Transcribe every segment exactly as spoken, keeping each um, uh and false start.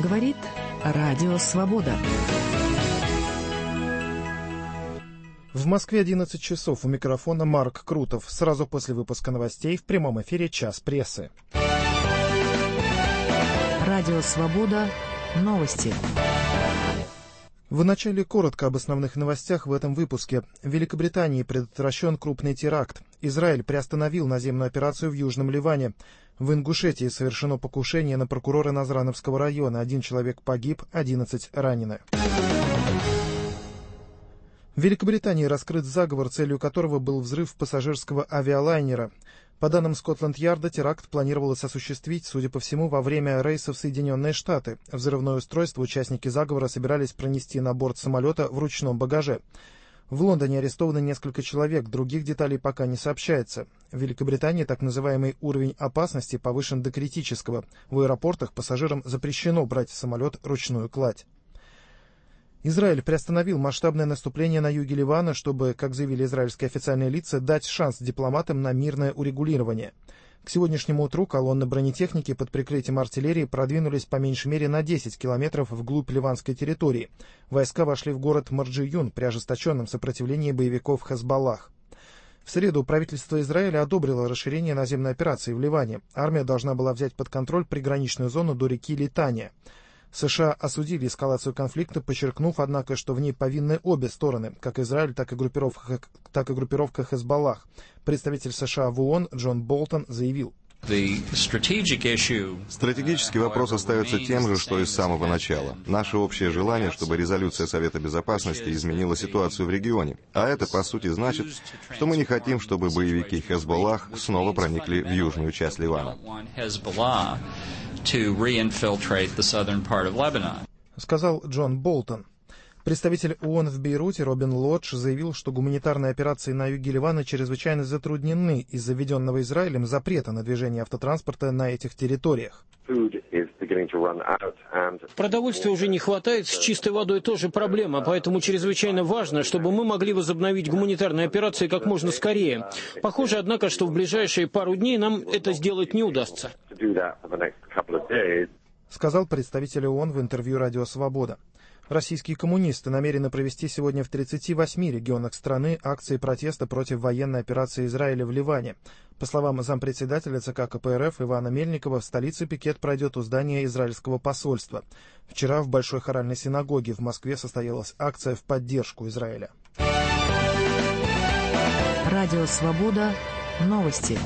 говорит Радио Свобода. В Москве одиннадцать часов. У микрофона Марк Крутов. Сразу после выпуска новостей в прямом эфире «Час прессы». Радио Свобода. Новости. Вначале коротко об основных новостях в этом выпуске. В Великобритании предотвращен крупный теракт. Израиль приостановил наземную операцию в Южном Ливане. В Ингушетии совершено покушение на прокурора Назрановского района. Один человек погиб, одиннадцать ранены. В Великобритании раскрыт заговор, целью которого был взрыв пассажирского авиалайнера. По данным Скотланд-Ярда, теракт планировалось осуществить, судя по всему, во время рейса в Соединенные Штаты. Взрывное устройство участники заговора собирались пронести на борт самолета в ручном багаже. В Лондоне арестовано несколько человек, других деталей пока не сообщается. В Великобритании так называемый уровень опасности повышен до критического. В аэропортах пассажирам запрещено брать в самолет ручную кладь. Израиль приостановил масштабное наступление на юге Ливана, чтобы, как заявили израильские официальные лица, дать шанс дипломатам на мирное урегулирование. К сегодняшнему утру колонны бронетехники под прикрытием артиллерии продвинулись по меньшей мере на десять километров вглубь ливанской территории. Войска вошли в город Марджиюн при ожесточенном сопротивлении боевиков Хезболлах. В среду правительство Израиля одобрило расширение наземной операции в Ливане. Армия должна была взять под контроль приграничную зону до реки Литания. США осудили эскалацию конфликта, подчеркнув, однако, что в ней повинны обе стороны, как Израиль, так и группировка, так и группировка Хезболлах. Представитель США в ООН Джон Болтон заявил: Стратегический вопрос остается тем же, что и с самого начала. Наше общее желание, чтобы резолюция Совета Безопасности изменила ситуацию в регионе. А это, по сути, значит, что мы не хотим, чтобы боевики Хезболлах снова проникли в южную часть Ливана. Сказал Джон Болтон. Представитель ООН в Бейруте Робин Лодж заявил, что гуманитарные операции на юге Ливана чрезвычайно затруднены из-за введенного Израилем запрета на движение автотранспорта на этих территориях. Продовольствия уже не хватает, с чистой водой тоже проблема, поэтому чрезвычайно важно, чтобы мы могли возобновить гуманитарные операции как можно скорее. Похоже, однако, что в ближайшие пару дней нам это сделать не удастся. Сказал представитель ООН в интервью «Радио Свобода». Российские коммунисты намерены провести сегодня в тридцати восьми регионах страны акции протеста против военной операции Израиля в Ливане. По словам зампредседателя ЦК КПРФ Ивана Мельникова, в столице пикет пройдет у здания израильского посольства. Вчера в Большой хоральной синагоге в Москве состоялась акция в поддержку Израиля. Радио Свобода. Новости.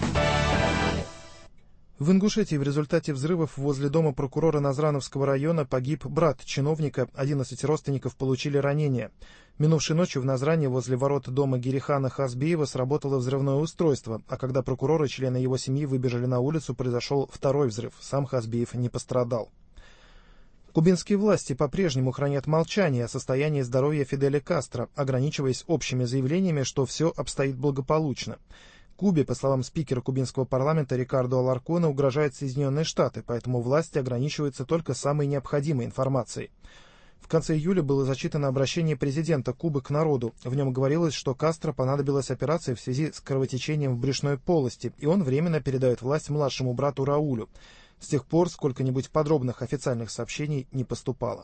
В Ингушетии в результате взрывов возле дома прокурора Назрановского района погиб брат чиновника, одиннадцать родственников получили ранения. Минувшей ночью в Назране возле ворот дома Герихана Хасбиева сработало взрывное устройство, а когда прокурор и члены его семьи выбежали на улицу, произошел второй взрыв. Сам Хасбиев не пострадал. Кубинские власти по-прежнему хранят молчание о состоянии здоровья Фиделя Кастро, ограничиваясь общими заявлениями, что все обстоит благополучно. Кубе, по словам спикера кубинского парламента Рикардо Аларкона, угрожают Соединенные Штаты, поэтому власти ограничиваются только самой необходимой информацией. В конце июля было зачитано обращение президента Кубы к народу. В нем говорилось, что Кастро понадобилась операция в связи с кровотечением в брюшной полости, и он временно передает власть младшему брату Раулю. С тех пор сколько-нибудь подробных официальных сообщений не поступало.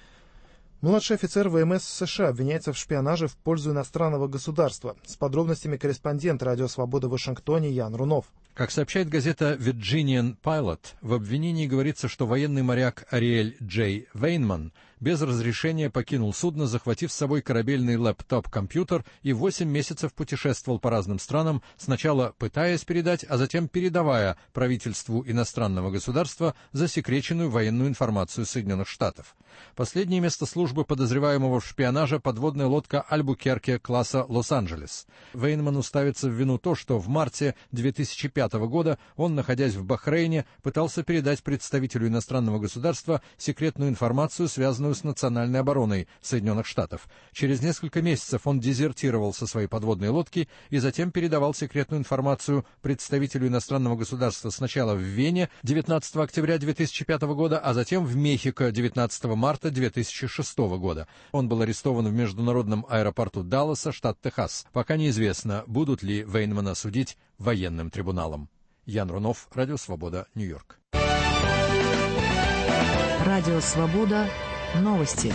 Младший офицер ВМС США обвиняется в шпионаже в пользу иностранного государства. С подробностями корреспондент «Радио Свобода» в Вашингтоне Ян Рунов. Как сообщает газета Virginian Pilot, в обвинении говорится, что военный моряк Ариэль Джей Вейнман без разрешения покинул судно, захватив с собой корабельный лэптоп-компьютер, и восемь месяцев путешествовал по разным странам, сначала пытаясь передать, а затем передавая правительству иностранного государства засекреченную военную информацию Соединенных Штатов. Последнее место службы подозреваемого в шпионаже — подводная лодка «Альбукерке» класса «Лос-Анджелес». Вейнману ставится в вину то, что в марте две тысячи пятого года он, находясь в Бахрейне, пытался передать представителю иностранного государства секретную информацию, связанную с национальной обороной Соединенных Штатов. Через несколько месяцев он дезертировал со своей подводной лодки и затем передавал секретную информацию представителю иностранного государства сначала в Вене девятнадцатого октября две тысячи пятого года, а затем в Мехико девятнадцатого марта две тысячи шестого года. Он был арестован в международном аэропорту Далласа, штат Техас. Пока неизвестно, будут ли Вейнмана судить военным трибуналом. Ян Рунов, Радио Свобода, Нью-Йорк. Радио «Свобода». Новости.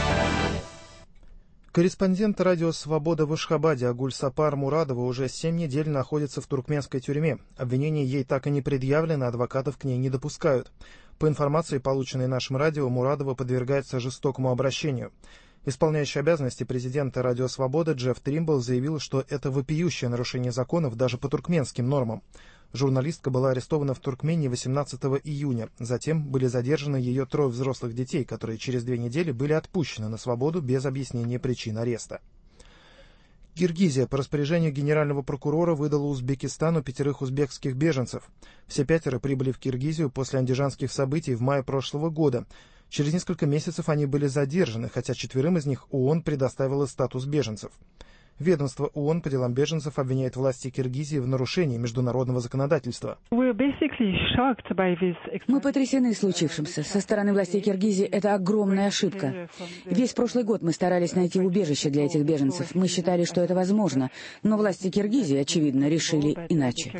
Корреспондент радио «Свобода» в Ашхабаде Агуль Сапар Мурадова уже семь недель находится в туркменской тюрьме. Обвинения ей так и не предъявлены, адвокатов к ней не допускают. По информации, полученной нашим радио, Мурадова подвергается жестокому обращению. Исполняющий обязанности президента радио «Свобода» Джефф Тримбл заявил, что это вопиющее нарушение законов даже по туркменским нормам. Журналистка была арестована в Туркмении восемнадцатого июня. Затем были задержаны ее трое взрослых детей, которые через две недели были отпущены на свободу без объяснения причин ареста. Киргизия по распоряжению генерального прокурора выдала Узбекистану пятерых узбекских беженцев. Все пятеро прибыли в Киргизию после андижанских событий в мае прошлого года. Через несколько месяцев они были задержаны, хотя четверым из них ООН предоставила статус беженцев. Ведомство ООН по делам беженцев обвиняет власти Киргизии в нарушении международного законодательства. Мы потрясены случившимся. Со стороны властей Киргизии это огромная ошибка. Весь прошлый год мы старались найти убежище для этих беженцев. Мы считали, что это возможно, но власти Киргизии, очевидно, решили иначе.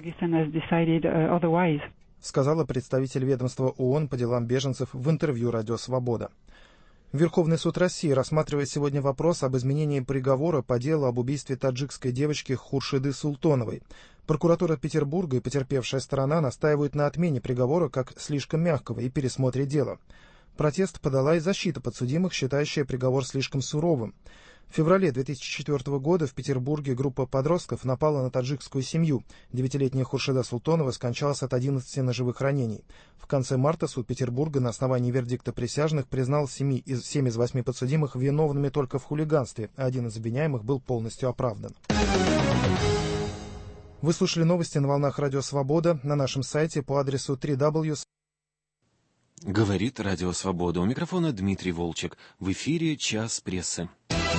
Сказала представитель ведомства ООН по делам беженцев в интервью «Радио Свобода». Верховный суд России рассматривает сегодня вопрос об изменении приговора по делу об убийстве таджикской девочки Хуршиды Султоновой. Прокуратура Петербурга и потерпевшая сторона настаивают на отмене приговора как слишком мягкого и пересмотре дела. Протест подала и защита подсудимых, считающая приговор слишком суровым. В феврале две тысячи четвёртого года в Петербурге группа подростков напала на таджикскую семью. Девятилетняя Хуршида Султонова скончалась от одиннадцати ножевых ранений. В конце марта суд Петербурга на основании вердикта присяжных признал семь из, семь из восьми подсудимых виновными только в хулиганстве, а один из обвиняемых был полностью оправдан. Вы слушали новости на волнах Радио Свобода на нашем сайте по адресу три дабл ю. Говорит Радио Свобода. У микрофона Дмитрий Волчек. В эфире «Час прессы».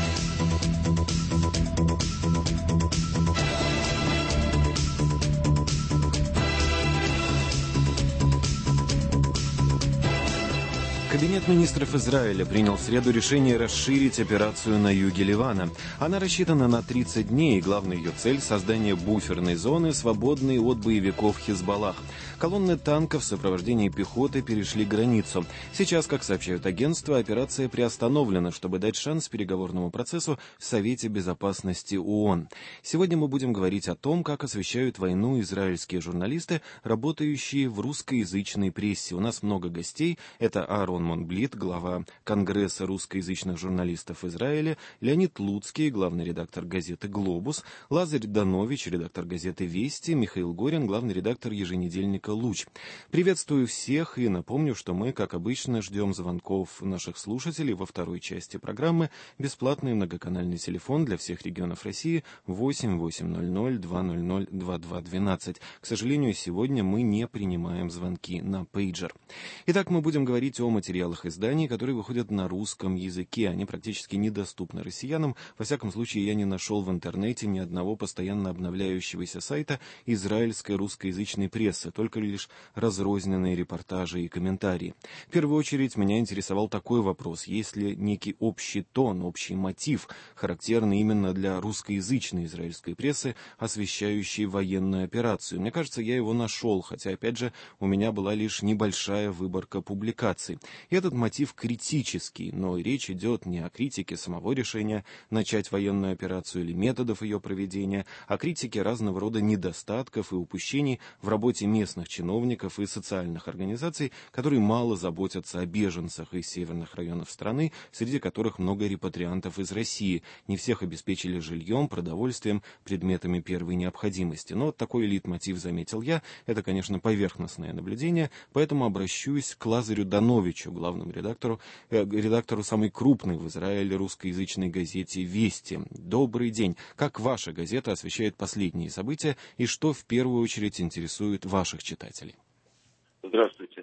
Кабинет министров Израиля принял в среду решение расширить операцию на юге Ливана. Она рассчитана на тридцать дней, и главная ее цель – создание буферной зоны, свободной от боевиков Хизбаллах. Колонны танков в сопровождении пехоты перешли границу. Сейчас, как сообщают агентства, операция приостановлена, чтобы дать шанс переговорному процессу в Совете Безопасности ООН. Сегодня мы будем говорить о том, как освещают войну израильские журналисты, работающие в русскоязычной прессе. У нас много гостей. Это Аарон Монблит, глава Конгресса русскоязычных журналистов Израиля, Леонид Луцкий, главный редактор газеты «Глобус», Лазарь Данович, редактор газеты «Вести», Михаил Горин, главный редактор еженедельника «Луч». Приветствую всех и напомню, что мы, как обычно, ждем звонков наших слушателей во второй части программы. Бесплатный многоканальный телефон для всех регионов России восемь восемьсот двадцать двадцать двадцать два двенадцать. К сожалению, сегодня мы не принимаем звонки на пейджер. Итак, мы будем говорить о материалах изданий, которые выходят на русском языке. Они практически недоступны россиянам. Во всяком случае, я не нашел в интернете ни одного постоянно обновляющегося сайта израильской русскоязычной прессы, только лишь разрозненные репортажи и комментарии. В первую очередь меня интересовал такой вопрос: есть ли некий общий тон, общий мотив, характерный именно для русскоязычной израильской прессы, освещающей военную операцию? Мне кажется, я его нашел, хотя, опять же, у меня была лишь небольшая выборка публикаций. И этот мотив критический, но речь идет не о критике самого решения начать военную операцию или методов ее проведения, а критике разного рода недостатков и упущений в работе местных чиновников и социальных организаций, которые мало заботятся о беженцах из северных районов страны, среди которых много репатриантов из России. Не всех обеспечили жильем, продовольствием, предметами первой необходимости. Но такой лейтмотив заметил я. Это, конечно, поверхностное наблюдение, поэтому обращусь к Лазарю Дановичу, главному редактору, э, редактору самой крупной в Израиле русскоязычной газете «Вести». Добрый день. Как ваша газета освещает последние события и что в первую очередь интересует ваших читателей? Здравствуйте.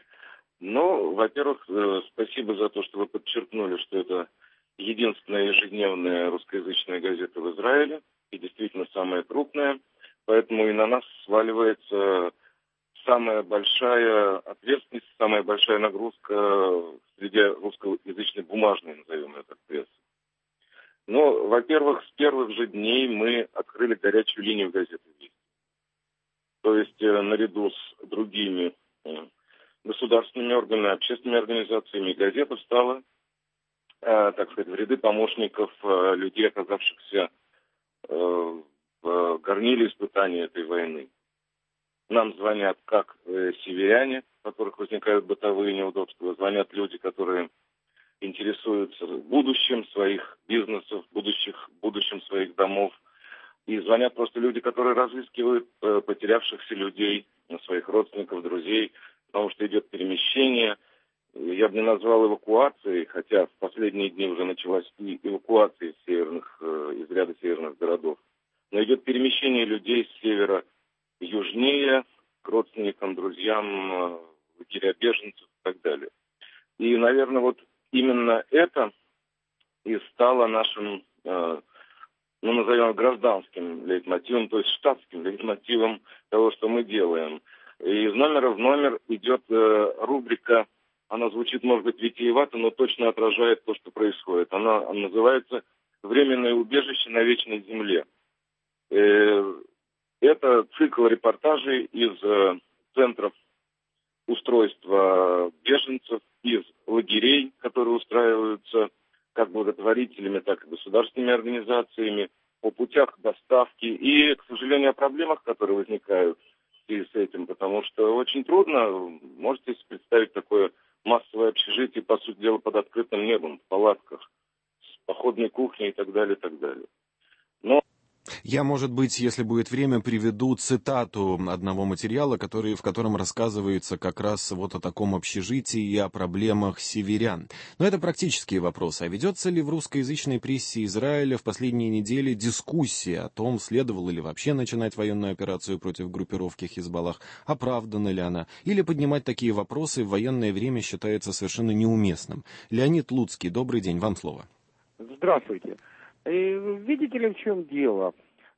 Ну, во-первых, спасибо за то, что вы подчеркнули, что это единственная ежедневная русскоязычная газета в Израиле и действительно самая крупная, поэтому и на нас сваливается самая большая ответственность, самая большая нагрузка среди русскоязычной бумажной, назовем это так, прессы. Ну, во-первых, с первых же дней мы открыли горячую линию газеты «Вести». То есть, наряду с другими государственными органами, общественными организациями. Газета встала, э, так сказать, в ряды помощников э, людей, оказавшихся э, в горниле испытания этой войны. Нам звонят как э, северяне, у которых возникают бытовые неудобства, звонят люди, которые интересуются будущим своих бизнесов, будущих, будущим своих домов. И звонят просто люди, которые разыскивают э, потерявшихся людей, своих родственников, друзей, потому что идет перемещение. Я бы не назвал эвакуацией, хотя в последние дни уже началась и эвакуация из, северных, э, из ряда северных городов. Но идет перемещение людей с севера южнее, к родственникам, друзьям, лагеря беженцев и так далее. И, наверное, вот именно это и стало нашим, э, ну, назовем, гражданским лейтмотивом, то есть штатским лейтмотивом того, что мы делаем. И из номера в номер идет э, рубрика, она звучит, может быть, витиевато, но точно отражает то, что происходит. Она, она называется «Временное убежище на вечной земле». Э, это цикл репортажей из э, центров устройства беженцев, из лагерей, которые устраиваются как благотворителями, так и государственными организациями, о путях доставки и, к сожалению, о проблемах, которые возникают в связи с этим, потому что очень трудно, можете себе представить такое массовое общежитие, по сути дела, под открытым небом, в палатках, с походной кухней и так далее, и так далее. Но Я, может быть, если будет время, приведу цитату одного материала, который, в котором рассказывается как раз вот о таком общежитии и о проблемах северян. Но это практические вопросы. А ведется ли в русскоязычной прессе Израиля в последние недели дискуссия о том, следовало ли вообще начинать военную операцию против группировки Хизбаллах, оправдана ли она, или поднимать такие вопросы в военное время считается совершенно неуместным? Леонид Луцкий, добрый день, вам слово. Здравствуйте. Видите ли, в чем дело?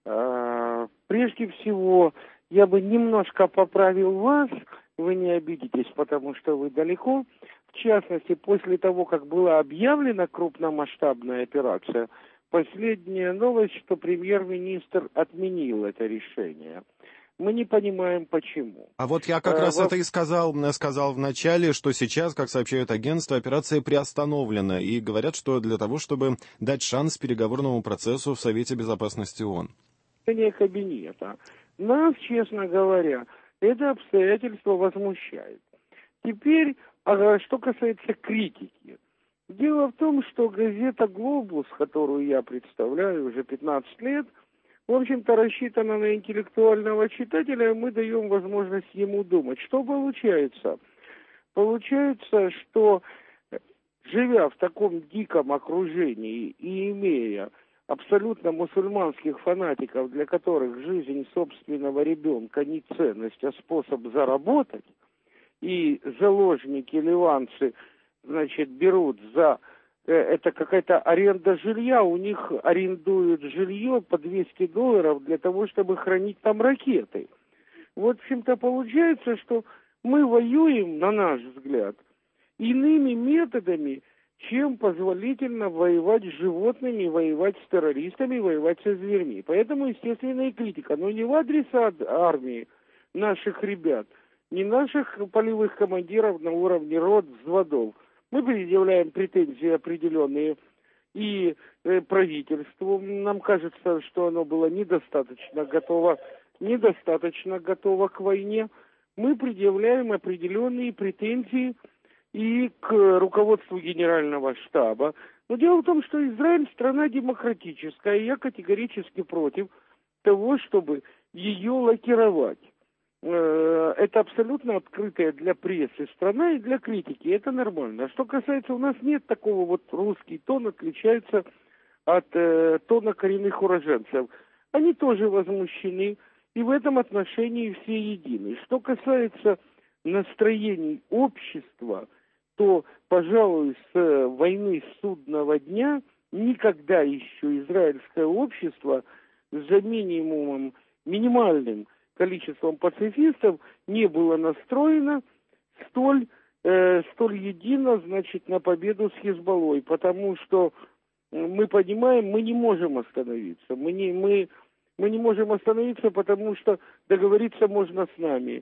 Прежде всего, я бы немножко поправил вас, вы не обидитесь, потому что вы далеко. В частности, после того, как была объявлена крупномасштабная операция, последняя новость, что премьер-министр отменил это решение. Мы не понимаем, почему. А вот я как а, раз во... это и сказал, сказал в начале, что сейчас, как сообщают агентства, операция приостановлена. И говорят, что для того, чтобы дать шанс переговорному процессу в Совете Безопасности ООН. Кабинета. Нас, честно говоря, это обстоятельство возмущает. Теперь, а что касается критики. Дело в том, что газета «Глобус», которую я представляю уже пятнадцать лет, в общем-то, рассчитана на интеллектуального читателя, и мы даем возможность ему думать. Что получается? Получается, что, живя в таком диком окружении и имея абсолютно мусульманских фанатиков, для которых жизнь собственного ребенка не ценность, а способ заработать, и заложники, ливанцы, значит, берут за... Это какая-то аренда жилья, у них арендуют жилье по двести долларов для того, чтобы хранить там ракеты. Вот, в общем-то, получается, что мы воюем, на наш взгляд, иными методами, чем позволительно воевать с животными, воевать с террористами, воевать со зверьми. Поэтому, естественно, и критика. Но не в адрес армии наших ребят, не наших полевых командиров на уровне рот, взводов. Мы предъявляем претензии определенные и э, правительству. Нам кажется, что оно было недостаточно готово, недостаточно готово к войне. Мы предъявляем определенные претензии и к руководству Генерального штаба. Но дело в том, что Израиль страна демократическая, и я категорически против того, чтобы ее лакировать. Это абсолютно открытая для прессы страна и для критики. Это нормально. А что касается, у нас нет такого вот русский тон отличается от э, тона коренных уроженцев. Они тоже возмущены, и в этом отношении все едины. Что касается настроений общества, то, пожалуй, с войны судного дня никогда еще израильское общество за минимумом, минимальным количеством пацифистов не было настроено столь, э, столь едино, значит, на победу с Хизбаллой, потому что мы понимаем, мы не можем остановиться, мы не, мы, мы не можем остановиться, потому что договориться можно с нами.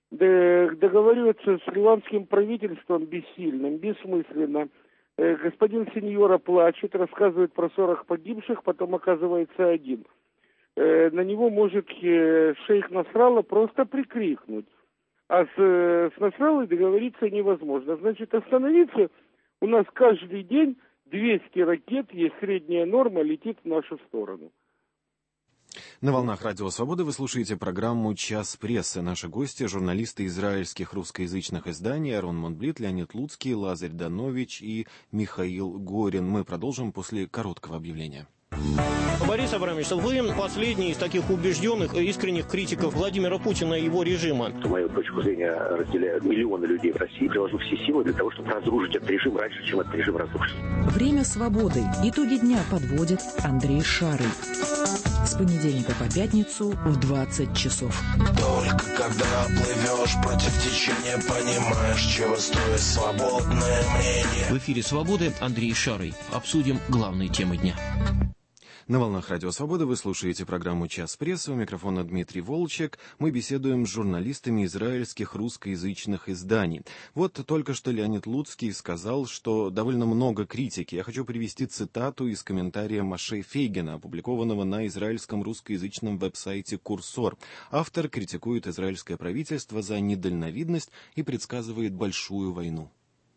договариваться с ливанским правительством бессильным, бессмысленно. Господин Синьора плачет, рассказывает про сорок погибших, потом оказывается один. На него может шейх Насралла просто прикрикнуть. А с, с Насраллой договориться невозможно. Значит, остановиться у нас каждый день двести ракет, есть средняя норма, летит в нашу сторону. На волнах Радио Свободы вы слушаете программу «Час прессы». Наши гости — журналисты израильских русскоязычных изданий Арон Монблит, Леонид Луцкий, Лазарь Данович и Михаил Горин. Мы продолжим после короткого объявления. Борис Абрамович, вы последний из таких убежденных и искренних критиков Владимира Путина и его режима. Мою точку зрения разделяют миллионы людей в России. Приложу все силы для того, чтобы разрушить этот режим раньше, чем этот режим разрушится. Время свободы. Итоги дня подводит Андрей Шарый. С понедельника по пятницу в двадцать часов. Только когда плывешь против течения, понимаешь, чего стоит свободное мнение. В эфире «Свободы» Андрей Шарый. Обсудим главные темы дня. На волнах Радио Свобода вы слушаете программу «Час прессы». У микрофона Дмитрий Волчек. Мы беседуем с журналистами израильских русскоязычных изданий. Вот только что Леонид Луцкий сказал, что довольно много критики. Я хочу привести цитату из комментария Моше Фейгина, опубликованного на израильском русскоязычном веб-сайте «Курсор». Автор критикует израильское правительство за недальновидность и предсказывает большую войну.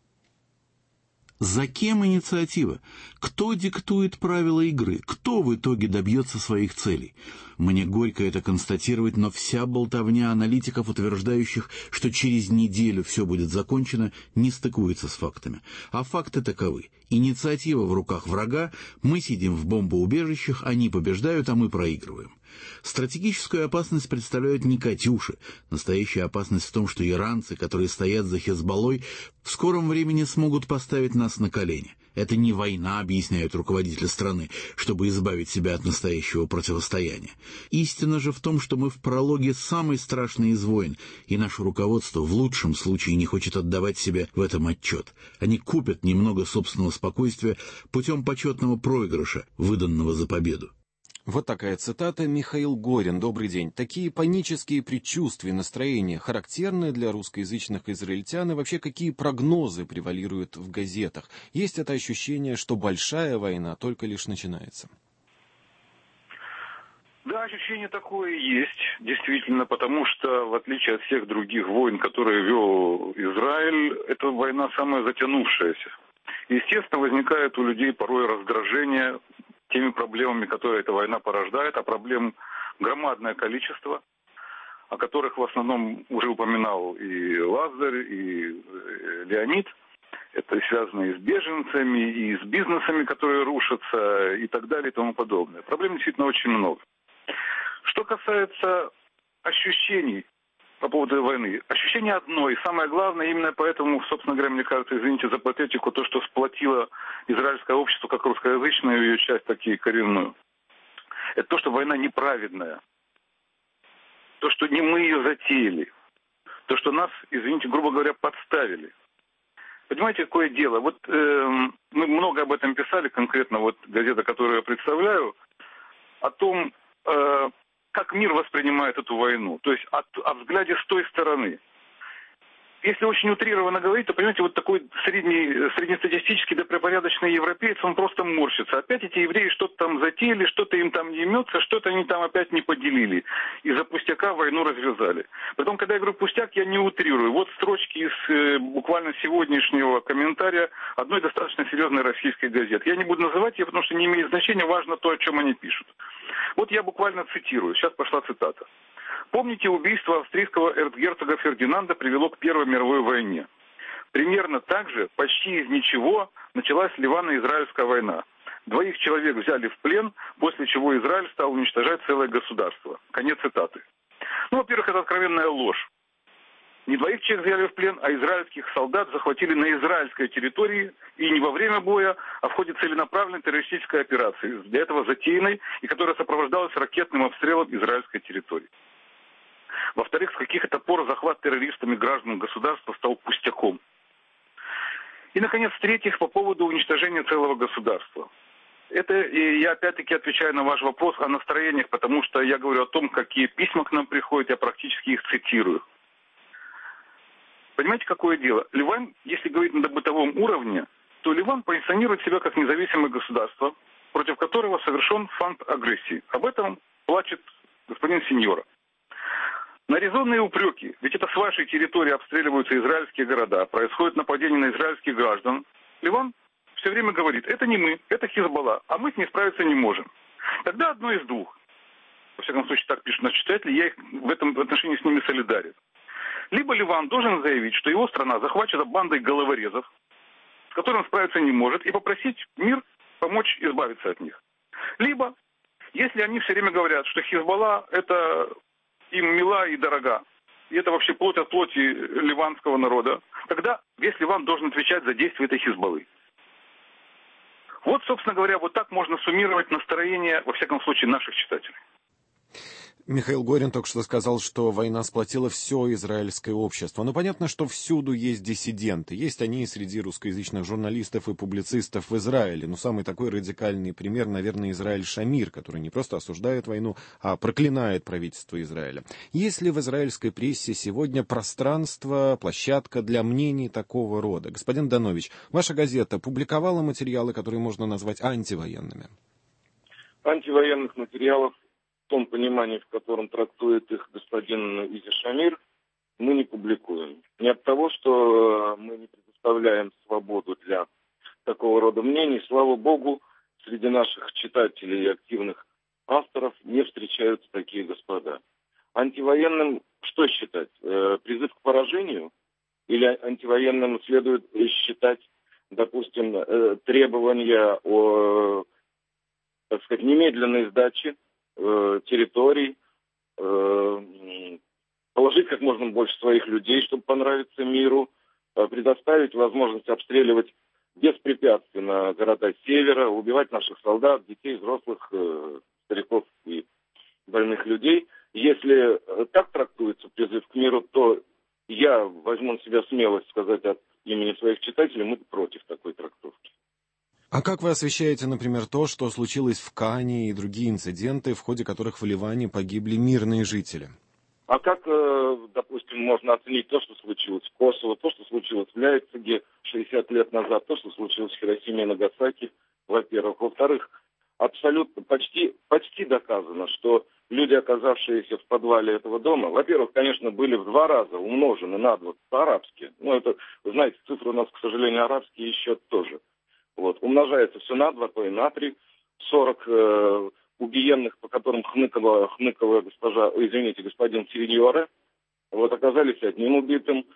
За кем инициатива? Кто диктует правила игры? Кто в итоге добьется своих целей? Мне горько это констатировать, но вся болтовня аналитиков, утверждающих, что через неделю все будет закончено, не стыкуется с фактами. А факты таковы. Инициатива в руках врага, мы сидим в бомбоубежищах, они побеждают, а мы проигрываем. Стратегическую опасность представляют не «Катюши». Настоящая опасность в том, что иранцы, которые стоят за Хезболлой, в скором времени смогут поставить нас на колени. Это не война, объясняют руководители страны, чтобы избавить себя от настоящего противостояния. Истина же в том, что мы в прологе самый страшный из войн, и наше руководство в лучшем случае не хочет отдавать себе в этом отчет. Они купят немного собственного спокойствия путем почетного проигрыша, выданного за победу. Вот такая цитата. Михаил Горин. Добрый день. Такие панические предчувствия, настроения характерны для русскоязычных израильтян, и вообще какие прогнозы превалируют в газетах? Есть это ощущение, что большая война только лишь начинается? Да, ощущение такое есть, действительно, потому что, в отличие от всех других войн, которые вел Израиль, эта война самая затянувшаяся. Естественно, возникает у людей порой раздражение теми проблемами, которые эта война порождает, а проблем громадное количество, о которых в основном уже упоминал и Лазарь, и Леонид. Это связано и с беженцами, и с бизнесами, которые рушатся, и так далее, и тому подобное. Проблем действительно очень много. Что касается ощущений по поводу войны, ощущение одно, и самое главное, именно поэтому, собственно говоря, мне кажется, извините за патетику, то, что сплотило израильское общество, как русскоязычную ее часть, так и коренную. Это то, что война неправедная. То, что не мы ее затеяли. То, что нас, извините, грубо говоря, подставили. Понимаете, какое дело? Вот э, мы много об этом писали, конкретно вот газета, которую я представляю, о том, э, как мир воспринимает эту войну. То есть от, о взгляде с той стороны. Если очень утрированно говорить, то, понимаете, вот такой средний, среднестатистический добропорядочный европеец, он просто морщится. Опять эти евреи что-то там затеяли, что-то им там не имется, что-то они там опять не поделили. Из-за пустяка войну развязали. Потом, когда я говорю пустяк, я не утрирую. Вот строчки из э, буквально сегодняшнего комментария одной достаточно серьезной российской газеты. Я не буду называть ее, потому что не имеет значения, важно то, о чем они пишут. Вот я буквально цитирую. Сейчас пошла цитата. Помните, убийство австрийского эрцгерцога Фердинанда привело к Первой мировой войне. Примерно так же, почти из ничего, началась Ливано-Израильская война. Двоих человек взяли в плен, после чего Израиль стал уничтожать целое государство. Конец цитаты. Ну, во-первых, это откровенная ложь. Не двоих человек взяли в плен, а израильских солдат захватили на израильской территории, и не во время боя, а в ходе целенаправленной террористической операции, для этого затеянной, и которая сопровождалась ракетным обстрелом израильской территории. Во-вторых, с каких это пор захват террористами граждан государства стал пустяком. И, наконец, в-третьих, по поводу уничтожения целого государства. Это, и я опять-таки отвечаю на ваш вопрос о настроениях, потому что я говорю о том, какие письма к нам приходят, я практически их цитирую. Понимаете, какое дело? Ливан, если говорить на бытовом уровне, то Ливан позиционирует себя как независимое государство, против которого совершен факт агрессии. Об этом плачет господин Синьора. На резонные упреки, ведь это с вашей территории обстреливаются израильские города, происходит нападение на израильских граждан, Ливан все время говорит, это не мы, это Хизбалла, а мы с ней справиться не можем. Тогда одно из двух. Во всяком случае, так пишут наши читатели, я их в этом отношении с ними солидарен. Либо Ливан должен заявить, что его страна захвачена бандой головорезов, с которым справиться не может, и попросить мир помочь избавиться от них. Либо, если они все время говорят, что Хизбалла это им мила и дорога, и это вообще плоть от плоти ливанского народа, тогда весь Ливан должен отвечать за действия этой Хизбаллы. Вот, собственно говоря, вот так можно суммировать настроение, во всяком случае, наших читателей. Михаил Горин только что сказал, что война сплотила все израильское общество. Но понятно, что всюду есть диссиденты. Есть они и среди русскоязычных журналистов и публицистов в Израиле. Но самый такой радикальный пример, наверное, Израиль Шамир, который не просто осуждает войну, а проклинает правительство Израиля. Есть ли в израильской прессе сегодня пространство, площадка для мнений такого рода? Господин Данович, ваша газета публиковала материалы, которые можно назвать антивоенными? Антивоенных материалов, в том понимании, в котором трактует их господин Изи Шамир, мы не публикуем. Не от того, что мы не предоставляем свободу для такого рода мнений. Слава богу, среди наших читателей и активных авторов не встречаются такие господа. Антивоенным что считать? Призыв к поражению? Или антивоенным следует считать, допустим, требования о, так сказать, немедленной сдаче территорий, положить как можно больше своих людей, чтобы понравиться миру, предоставить возможность обстреливать беспрепятственно города севера, убивать наших солдат, детей, взрослых, стариков и больных людей. Если так трактуется призыв к миру, то я возьму на себя смелость сказать от имени своих читателей, мы против такой трактовки. А как вы освещаете, например, то, что случилось в Кане и другие инциденты, в ходе которых в Ливане погибли мирные жители? А как, допустим, можно оценить то, что случилось в Косово, то, что случилось в Лейпциге шестьдесят лет назад, то, что случилось в Хиросиме и Нагасаки, во-первых. Во-вторых, абсолютно почти, почти доказано, что люди, оказавшиеся в подвале этого дома, во-первых, конечно, были в два раза умножены на два по-арабски. Ну, это, вы знаете, цифры у нас, к сожалению, арабские еще тоже. Вот, умножается все на два, то и на три. сорок э, убиенных, по которым хныкала, хныкала госпожа, извините, господин Синьора, вот, оказались одним убитым.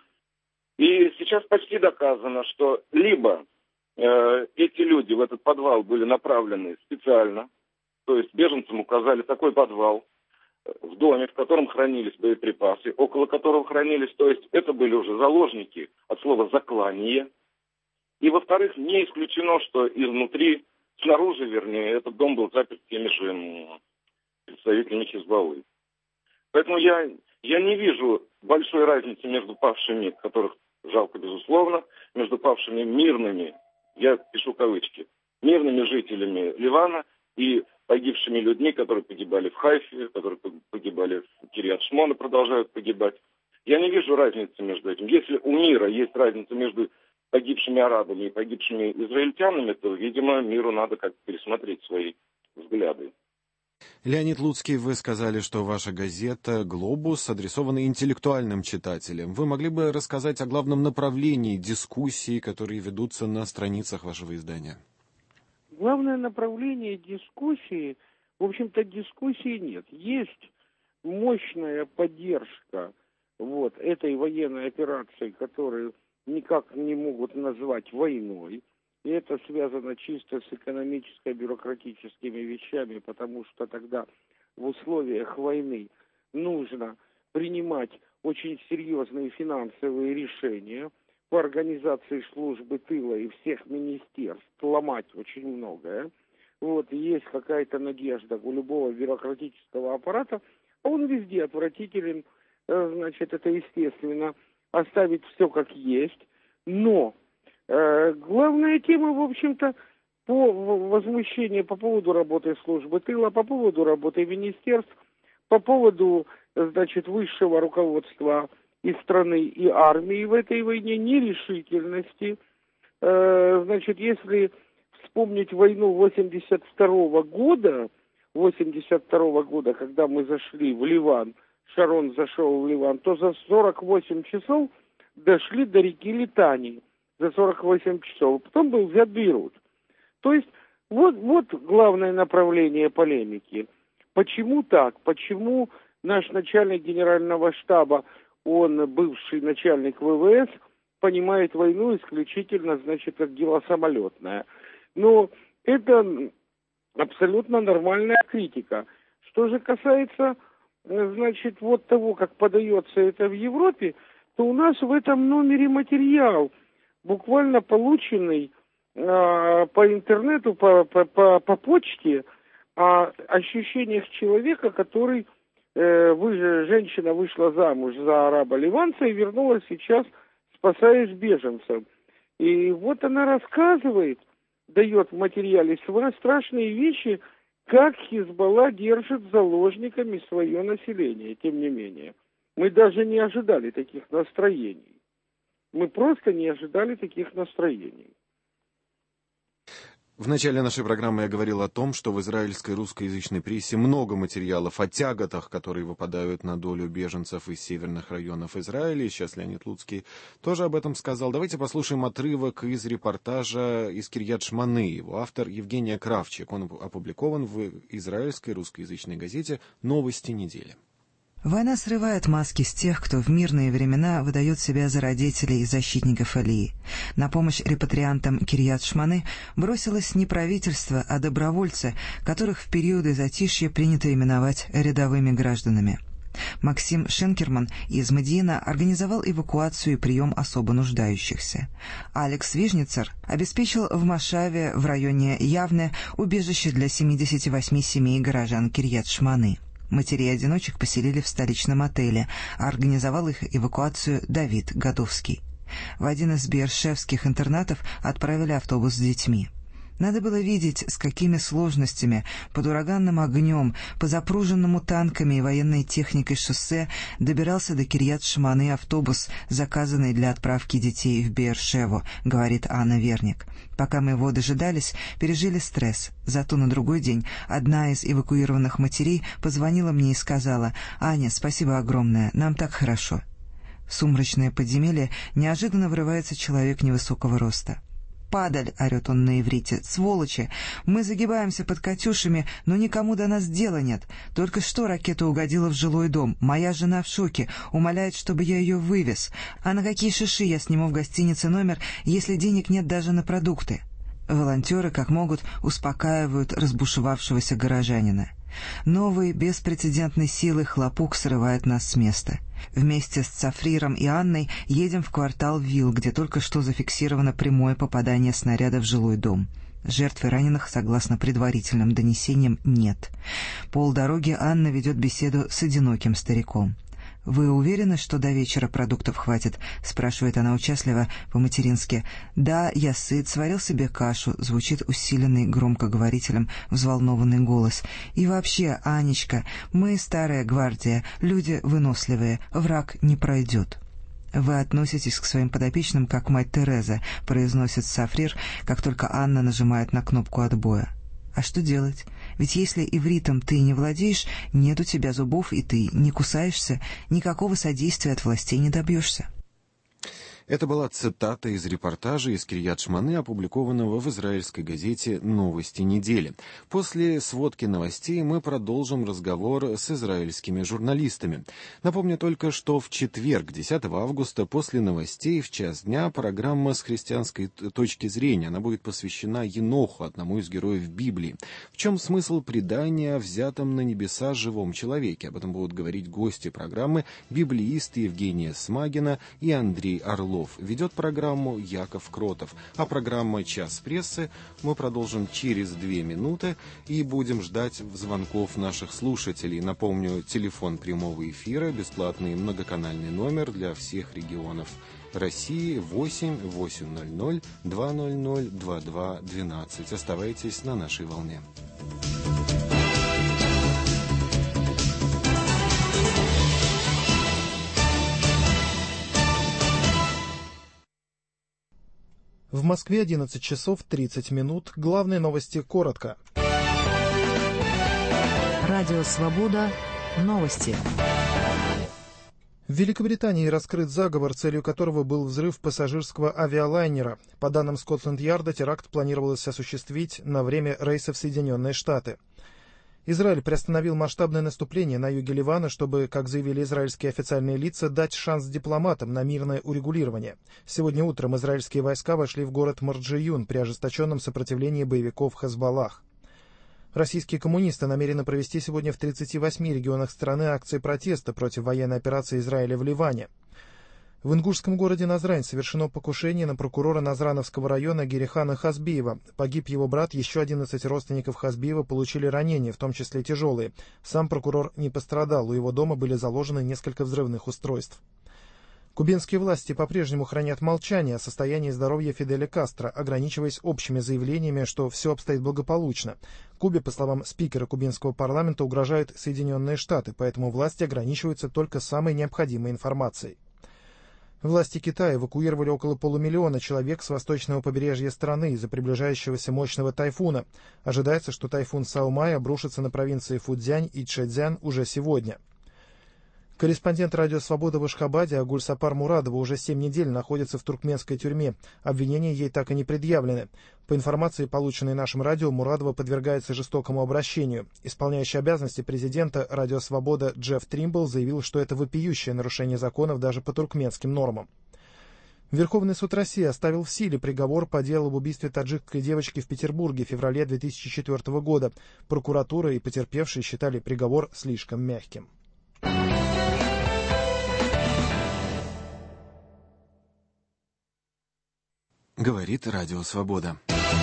И сейчас почти доказано, что либо э, эти люди в этот подвал были направлены специально, то есть беженцам указали такой подвал в доме, в котором хранились боеприпасы, около которого хранились, то есть это были уже заложники от слова «заклание». И, во-вторых, не исключено, что изнутри, снаружи, вернее, этот дом был заперт теми же представителями Хизбаллы. Поэтому я, я не вижу большой разницы между павшими, которых жалко, безусловно, между павшими мирными, я пишу кавычки, мирными жителями Ливана и погибшими людьми, которые погибали в Хайфе, которые погибали в Кирьят-Шмоне, продолжают погибать. Я не вижу разницы между этим. Если у мира есть разница между погибшими арабами и погибшими израильтянами, то, видимо, миру надо как-то пересмотреть свои взгляды. Леонид Луцкий, вы сказали, что ваша газета «Глобус» адресована интеллектуальным читателям. Вы могли бы рассказать о главном направлении дискуссий, которые ведутся на страницах вашего издания? Главное направление дискуссии, в общем-то, дискуссии нет. Есть мощная поддержка вот, этой военной операции, которую никак не могут назвать войной. И это связано чисто с экономическо-бюрократическими вещами, потому что тогда в условиях войны нужно принимать очень серьезные финансовые решения по организации службы тыла и всех министерств, ломать очень многое. Вот, есть какая-то надежда у любого бюрократического аппарата, а он везде отвратителен, значит, это естественно, оставить все как есть, но э, главная тема, в общем-то, по возмущению по поводу работы службы тыла, по поводу работы министерств, по поводу, значит, высшего руководства и страны, и армии в этой войне, нерешительности. Значит, если вспомнить войну восемьдесят второго года, восемьдесят второго года, когда мы зашли в Ливан, Шарон зашел в Ливан, то за сорок восемь часов дошли до реки Литани. За сорок восемь часов. Потом был взят Бейрут. То есть вот, вот главное направление полемики. Почему так? Почему наш начальник генерального штаба, он бывший начальник ВВС, понимает войну исключительно, значит, как дело самолетное? Но это абсолютно нормальная критика. Что же касается, значит, вот того, как подается это в Европе, то у нас в этом номере материал, буквально полученный э, по интернету, по, по, по, по почте, о ощущениях человека, который, э, вы, женщина вышла замуж за араба-ливанца и вернулась сейчас, спасаясь беженцев. И вот она рассказывает, дает в материале свои страшные вещи, как Хизбалла держит заложниками свое население, тем не менее. Мы даже не ожидали таких настроений. Мы просто не ожидали таких настроений. В начале нашей программы я говорил о том, что в израильской русскоязычной прессе много материалов о тяготах, которые выпадают на долю беженцев из северных районов Израиля. И сейчас Леонид Луцкий тоже об этом сказал. Давайте послушаем отрывок из репортажа из Кирьят-Шманы. Его автор Евгения Кравчик. Он опубликован в израильской русскоязычной газете «Новости недели». Война срывает маски с тех, кто в мирные времена выдает себя за родителей и защитников Алии. На помощь репатриантам Кирьят-Шманы бросилось не правительство, а добровольцы, которых в периоды затишья принято именовать рядовыми гражданами. Максим Шенкерман из Медиина организовал эвакуацию и прием особо нуждающихся. Алекс Вижницер обеспечил в Машаве в районе Явне убежище для семидесяти восьми семей горожан Кирьят-Шманы. Матерей-одиночек поселили в столичном отеле, а организовал их эвакуацию Давид Годовский. В один из бершевских интернатов отправили автобус с детьми. Надо было видеть, с какими сложностями, под ураганным огнем, по запруженному танками и военной техникой шоссе добирался до Кирьят-Шманы автобус, заказанный для отправки детей в Беэр-Шеву, говорит Анна Верник. Пока мы его дожидались, пережили стресс. Зато на другой день одна из эвакуированных матерей позвонила мне и сказала: «Аня, спасибо огромное, нам так хорошо». В сумрачное подземелье неожиданно врывается человек невысокого роста. «Падаль!» — орет он на иврите. «Сволочи! Мы загибаемся под «Катюшами», но никому до нас дела нет. Только что ракета угодила в жилой дом. Моя жена в шоке, умоляет, чтобы я ее вывез. А на какие шиши я сниму в гостинице номер, если денег нет даже на продукты?» Волонтеры, как могут, успокаивают разбушевавшегося горожанина. Новый, беспрецедентной силой хлопок срывает нас с места. Вместе с Цафриром и Анной едем в квартал Вилл, где только что зафиксировано прямое попадание снаряда в жилой дом. Жертв и раненых, согласно предварительным донесениям, нет. Полдороги Анна ведет беседу с одиноким стариком. «Вы уверены, что до вечера продуктов хватит?» — спрашивает она участливо по-матерински. «Да, я сыт, сварил себе кашу», — звучит усиленный громкоговорителем взволнованный голос. «И вообще, Анечка, мы старая гвардия, люди выносливые, враг не пройдет». «Вы относитесь к своим подопечным, как мать Тереза», — произносит Сафрир, как только Анна нажимает на кнопку отбоя. «А что делать? Ведь если ивритом ты не владеешь, нет у тебя зубов, и ты не кусаешься, никакого содействия от властей не добьешься». Это была цитата из репортажа из Кирьят-Шманы, опубликованного в израильской газете «Новости недели». После сводки новостей мы продолжим разговор с израильскими журналистами. Напомню только, что в четверг, десятого августа, после новостей в час дня программа «С христианской точки зрения». Она будет посвящена Еноху, одному из героев Библии. В чем смысл предания о взятом на небеса живом человеке? Об этом будут говорить гости программы, библеисты Евгения Смагина и Андрей Орлов. Ведет программу Яков Кротов. А программа «Час прессы» мы продолжим через две минуты и будем ждать звонков наших слушателей. Напомню, телефон прямого эфира, бесплатный многоканальный номер для всех регионов России восемь восемьсот двести двадцать два двенадцать. Оставайтесь на нашей волне. В Москве одиннадцать часов тридцать минут. Главные новости коротко. Радио «Свобода». Новости. В Великобритании раскрыт заговор, целью которого был взрыв пассажирского авиалайнера. По данным Скотланд-Ярда, теракт планировалось осуществить на время рейса в Соединенные Штаты. Израиль приостановил масштабное наступление на юге Ливана, чтобы, как заявили израильские официальные лица, дать шанс дипломатам на мирное урегулирование. Сегодня утром израильские войска вошли в город Марджиюн при ожесточенном сопротивлении боевиков Хезболлах. Российские коммунисты намерены провести сегодня в тридцати восьми регионах страны акции протеста против военной операции Израиля в Ливане. В ингушском городе Назрань совершено покушение на прокурора Назрановского района Герихана Хазбиева. Погиб его брат, еще одиннадцать родственников Хазбиева получили ранения, в том числе тяжелые. Сам прокурор не пострадал, у его дома были заложены несколько взрывных устройств. Кубинские власти по-прежнему хранят молчание о состоянии здоровья Фиделя Кастро, ограничиваясь общими заявлениями, что все обстоит благополучно. Кубе, по словам спикера кубинского парламента, угрожают Соединенные Штаты, поэтому власти ограничиваются только самой необходимой информацией. Власти Китая эвакуировали около полумиллиона человек с восточного побережья страны из-за приближающегося мощного тайфуна. Ожидается, что тайфун Саумай обрушится на провинции Фуцзянь и Чжэцзян уже сегодня. Корреспондент «Радио Свобода» в Ашхабаде Агуль-Сапар Мурадова уже семь недель находится в туркменской тюрьме. Обвинения ей так и не предъявлены. По информации, полученной нашим радио, Мурадова подвергается жестокому обращению. Исполняющий обязанности президента «Радио Свобода» Джефф Тримбл заявил, что это вопиющее нарушение законов даже по туркменским нормам. Верховный суд России оставил в силе приговор по делу об убийстве таджикской девочки в Петербурге в феврале две тысячи четвёртого года. Прокуратура и потерпевшие считали приговор слишком мягким. Говорит Радио Свобода.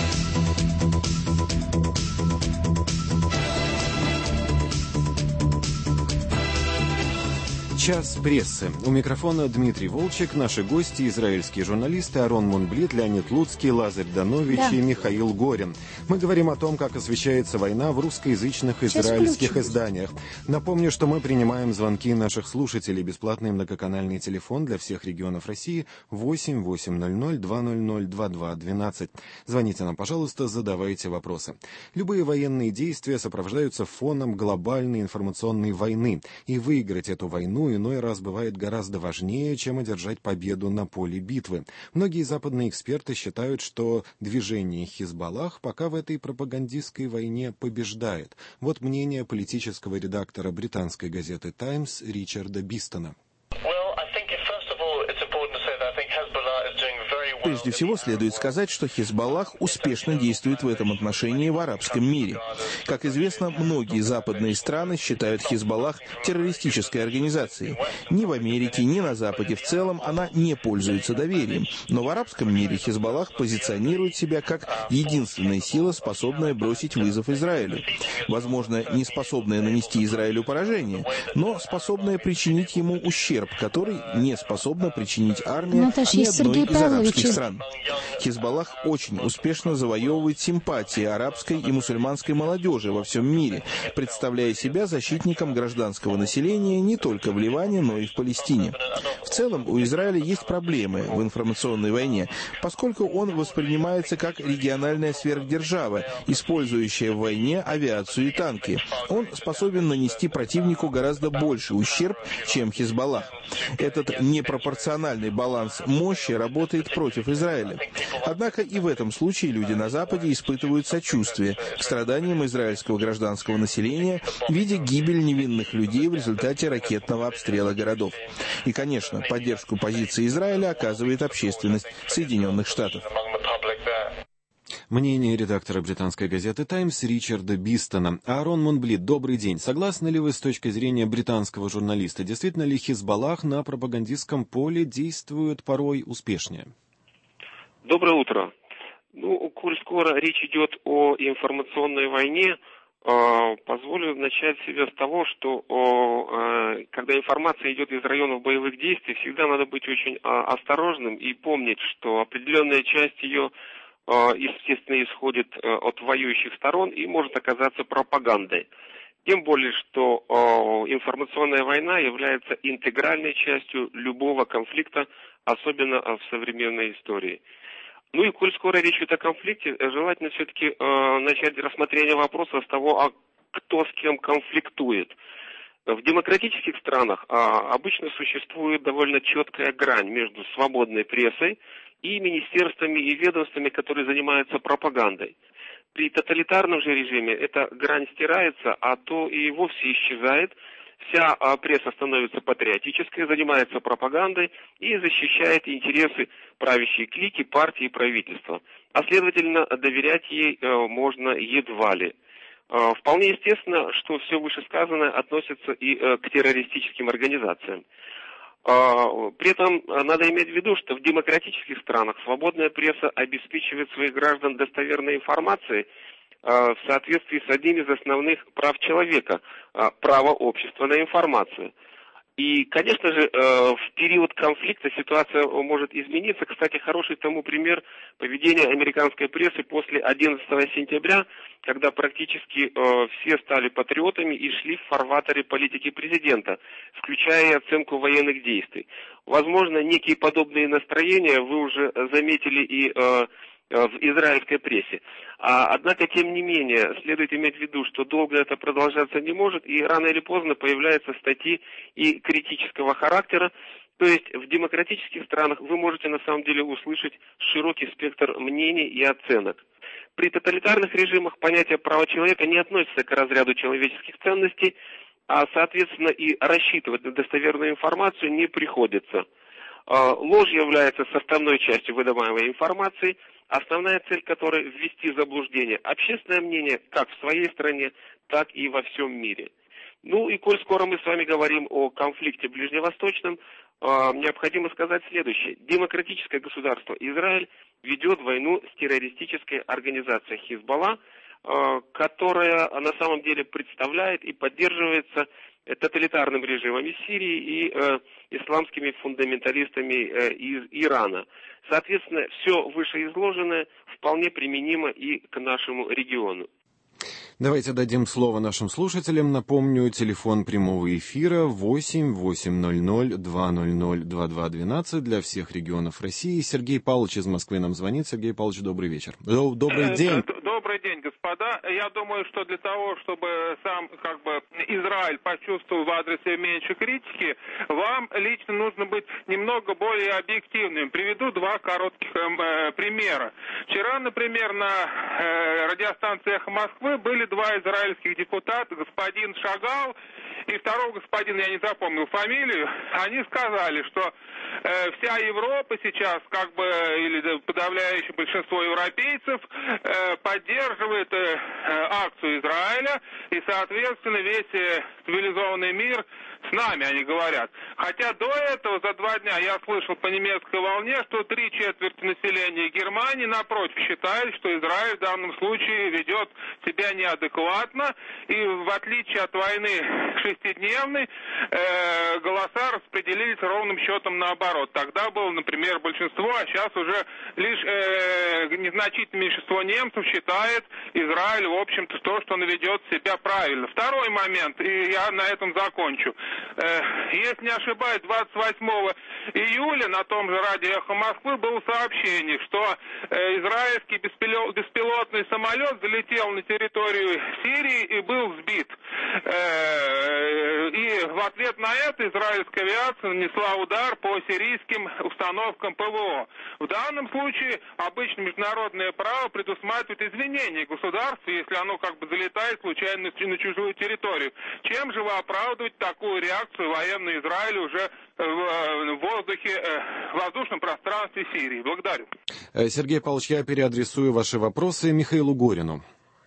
Час прессы. У микрофона Дмитрий Волчек, наши гости, израильские журналисты Арон Мунблит, Леонид Луцкий, Лазарь Данович да. и Михаил Горин. Мы говорим о том, как освещается война в русскоязычных израильских изданиях. Напомню, что мы принимаем звонки наших слушателей. Бесплатный многоканальный телефон для всех регионов России восемь восемь ноль ноль два ноль ноль два два двенадцать. Звоните нам, пожалуйста, задавайте вопросы. Любые военные действия сопровождаются фоном глобальной информационной войны. И выиграть эту войну иной раз бывает гораздо важнее, чем одержать победу на поле битвы. Многие западные эксперты считают, что движение Хизбаллах пока в этой пропагандистской войне побеждает. Вот мнение политического редактора британской газеты «Таймс» Ричарда Бистона. Прежде всего, следует сказать, что Хизбаллах успешно действует в этом отношении в арабском мире. Как известно, многие западные страны считают Хизбаллах террористической организацией. Ни в Америке, ни на Западе в целом она не пользуется доверием. Но в арабском мире Хизбаллах позиционирует себя как единственная сила, способная бросить вызов Израилю. Возможно, не способная нанести Израилю поражение, но способная причинить ему ущерб, который не способна причинить армия ни одной из арабских стран. Хизбаллах очень успешно завоевывает симпатии арабской и мусульманской молодежи во всем мире, представляя себя защитником гражданского населения не только в Ливане, но и в Палестине. В целом, у Израиля есть проблемы в информационной войне, поскольку он воспринимается как региональная сверхдержава, использующая в войне авиацию и танки. Он способен нанести противнику гораздо больше ущерб, чем Хизбаллах. Этот непропорциональный баланс мощи работает против Израиля. Однако и в этом случае люди на Западе испытывают сочувствие к страданиям израильского гражданского населения, видя гибель невинных людей в результате ракетного обстрела городов. И, конечно, поддержку позиции Израиля оказывает общественность Соединенных Штатов. Мнение редактора британской газеты «Таймс» Ричарда Бистона. Арон Мунблит, добрый день. Согласны ли вы с точки зрения британского журналиста? Действительно ли Хизбаллах на пропагандистском поле действует порой успешнее? Доброе утро. Ну, коль скоро речь идет о информационной войне, позволю начать себя с того, что когда информация идет из районов боевых действий, всегда надо быть очень осторожным и помнить, что определенная часть ее, естественно, исходит от воюющих сторон и может оказаться пропагандой. Тем более, что информационная война является интегральной частью любого конфликта, особенно в современной истории. Ну и коль скоро речь идет о конфликте, желательно все-таки э, начать рассмотрение вопроса с того, а кто с кем конфликтует. В демократических странах а, обычно существует довольно четкая грань между свободной прессой и министерствами и ведомствами, которые занимаются пропагандой. При тоталитарном же режиме эта грань стирается, а то и вовсе исчезает. Вся а, пресса становится патриотической, занимается пропагандой и защищает интересы правящей клики, партии и правительства. А следовательно, доверять ей э, можно едва ли. Вполне естественно, что все вышесказанное относится и к террористическим организациям. При этом надо иметь в виду, что в демократических странах свободная пресса обеспечивает своих граждан достоверной информацией в соответствии с одним из основных прав человека – право общества на информацию. И, конечно же, в период конфликта ситуация может измениться. Кстати, хороший тому пример поведения американской прессы после одиннадцатого сентября, когда практически все стали патриотами и шли в фарватере политики президента, включая и оценку военных действий. Возможно, некие подобные настроения вы уже заметили и в израильской прессе. А, однако, тем не менее, следует иметь в виду, что долго это продолжаться не может, и рано или поздно появляются статьи и критического характера. То есть в демократических странах вы можете на самом деле услышать широкий спектр мнений и оценок. При тоталитарных режимах понятие права человека не относится к разряду человеческих ценностей, а, соответственно, и рассчитывать на достоверную информацию не приходится. Ложь является составной частью выдаваемой информации, основная цель которой – ввести в заблуждение общественное мнение как в своей стране, так и во всем мире. Ну и коль скоро мы с вами говорим о конфликте ближневосточном, необходимо сказать следующее. Демократическое государство Израиль ведет войну с террористической организацией Хизбалла, которая на самом деле представляет и поддерживается тоталитарным режимами Сирии и э, исламскими фундаменталистами э, из Ирана. Соответственно, все вышеизложенное вполне применимо и к нашему региону. Давайте дадим слово нашим слушателям. Напомню, телефон прямого эфира восемь восемьсот двадцать ноль двадцать два двенадцать для всех регионов России. Сергей Павлович из Москвы нам звонит. Сергей Павлович, добрый вечер. Добрый день. Добрый день, господа. Я думаю, что для того, чтобы сам как бы Израиль почувствовал в адресе меньше критики, вам лично нужно быть немного более объективным. Приведу два коротких э, примера. Вчера, например, на э, радиостанции «Эхо Москвы» были два израильских депутата, господин Шагал и второго господина, я не запомнил фамилию. Они сказали, что э, вся Европа сейчас, как бы, или подавляющее большинство европейцев, э, поддерживает э, акцию Израиля, и, соответственно, весь э, цивилизованный мир с нами, они говорят. Хотя до этого, за два дня, я слышал по немецкой волне, что три четверти населения Германии, напротив, считают, что Израиль в данном случае ведет себя неадекватно, и в отличие от войны шестидневной, э, голоса распределились ровным счетом наоборот. Тогда было, например, большинство, а сейчас уже лишь э, незначительное меньшинство немцев считает Израиль, в общем-то, то, что он ведет себя правильно. Второй момент, и я на этом закончу. Если не ошибаюсь, двадцать восьмого июля на том же радио «Эхо Москвы» было сообщение, что израильский беспилотный самолет залетел на территорию Сирии и был сбит. И в ответ на это израильская авиация нанесла удар по сирийским установкам ПВО. В данном случае обычно международное право предусматривает извинение государства, если оно как бы залетает случайно на чужую территорию. Чем же вы оправдываете такую реакцию военной Израиля уже в воздухе, в воздушном пространстве Сирии? Благодарю. Сергей Павлович, я переадресую ваши вопросы Михаилу Горину.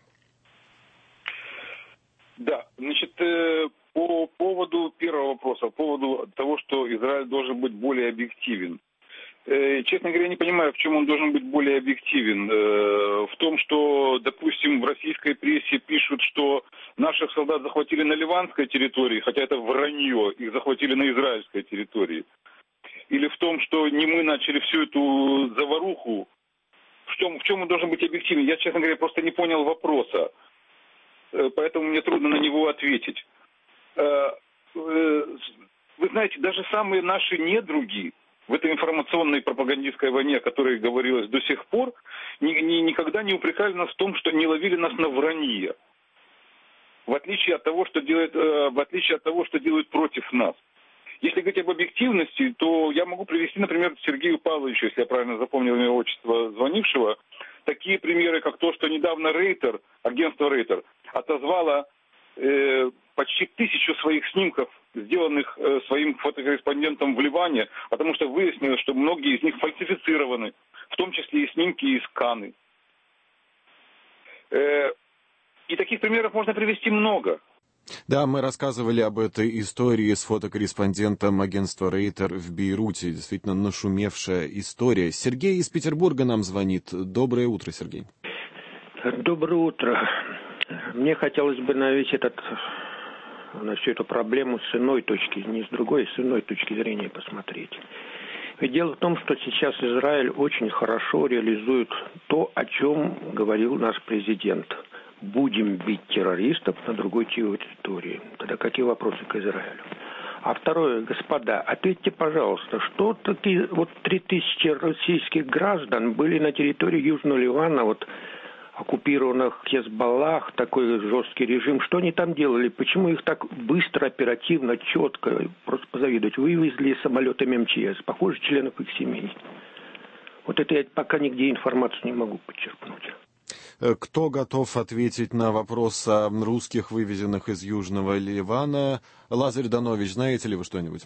Да, значит, по поводу первого вопроса, по поводу того, что Израиль должен быть более объективен. Честно говоря, не понимаю, в чем он должен быть более объективен. В том, что, допустим, в российской прессе пишут, что наших солдат захватили на ливанской территории, хотя это вранье, их захватили на израильской территории. Или в том, что не мы начали всю эту заваруху. В чем, в чем он должен быть объективен? Я, честно говоря, просто не понял вопроса. Поэтому мне трудно на него ответить. Вы знаете, даже самые наши недруги, в этой информационной пропагандистской войне, о которой говорилось до сих пор, ни, ни, никогда не упрекали нас в том, что не ловили нас на вранье. В отличие от того, что делает, э, в отличие от того, что делают против нас. Если говорить об объективности, то я могу привести, например, Сергею Павловичу, если я правильно запомнил его отчество звонившего, такие примеры, как то, что недавно Рейтер, агентство Рейтер, отозвало э, почти тысячу своих снимков, сделанных э, своим фотокорреспондентом в Ливане, потому что выяснилось, что многие из них фальсифицированы, в том числе и снимки из Каны. Э, и таких примеров можно привести много. Да, мы рассказывали об этой истории с фотокорреспондентом агентства Рейтер в Бейруте. Действительно нашумевшая история. Сергей из Петербурга нам звонит. Доброе утро, Сергей. Доброе утро. Мне хотелось бы на весь этот, на всю эту проблему с иной точки, не с другой, с иной точки зрения посмотреть. Ведь дело в том, что сейчас Израиль очень хорошо реализует то, о чем говорил наш президент. Будем бить террористов на другой территории. Тогда какие вопросы к Израилю? А второе, господа, ответьте, пожалуйста, что такие вот три тысячи российских граждан были на территории Южного Ливана, вот оккупированных Хезболлах, такой жесткий режим, что они там делали? Почему их так быстро, оперативно, четко, просто позавидовать, вывезли самолетами эм че эс, похоже, членов их семей? Вот это я пока нигде информацию не могу подчеркнуть. Кто готов ответить на вопрос о русских, вывезенных из Южного Ливана? Лазарь Данович, знаете ли вы что-нибудь?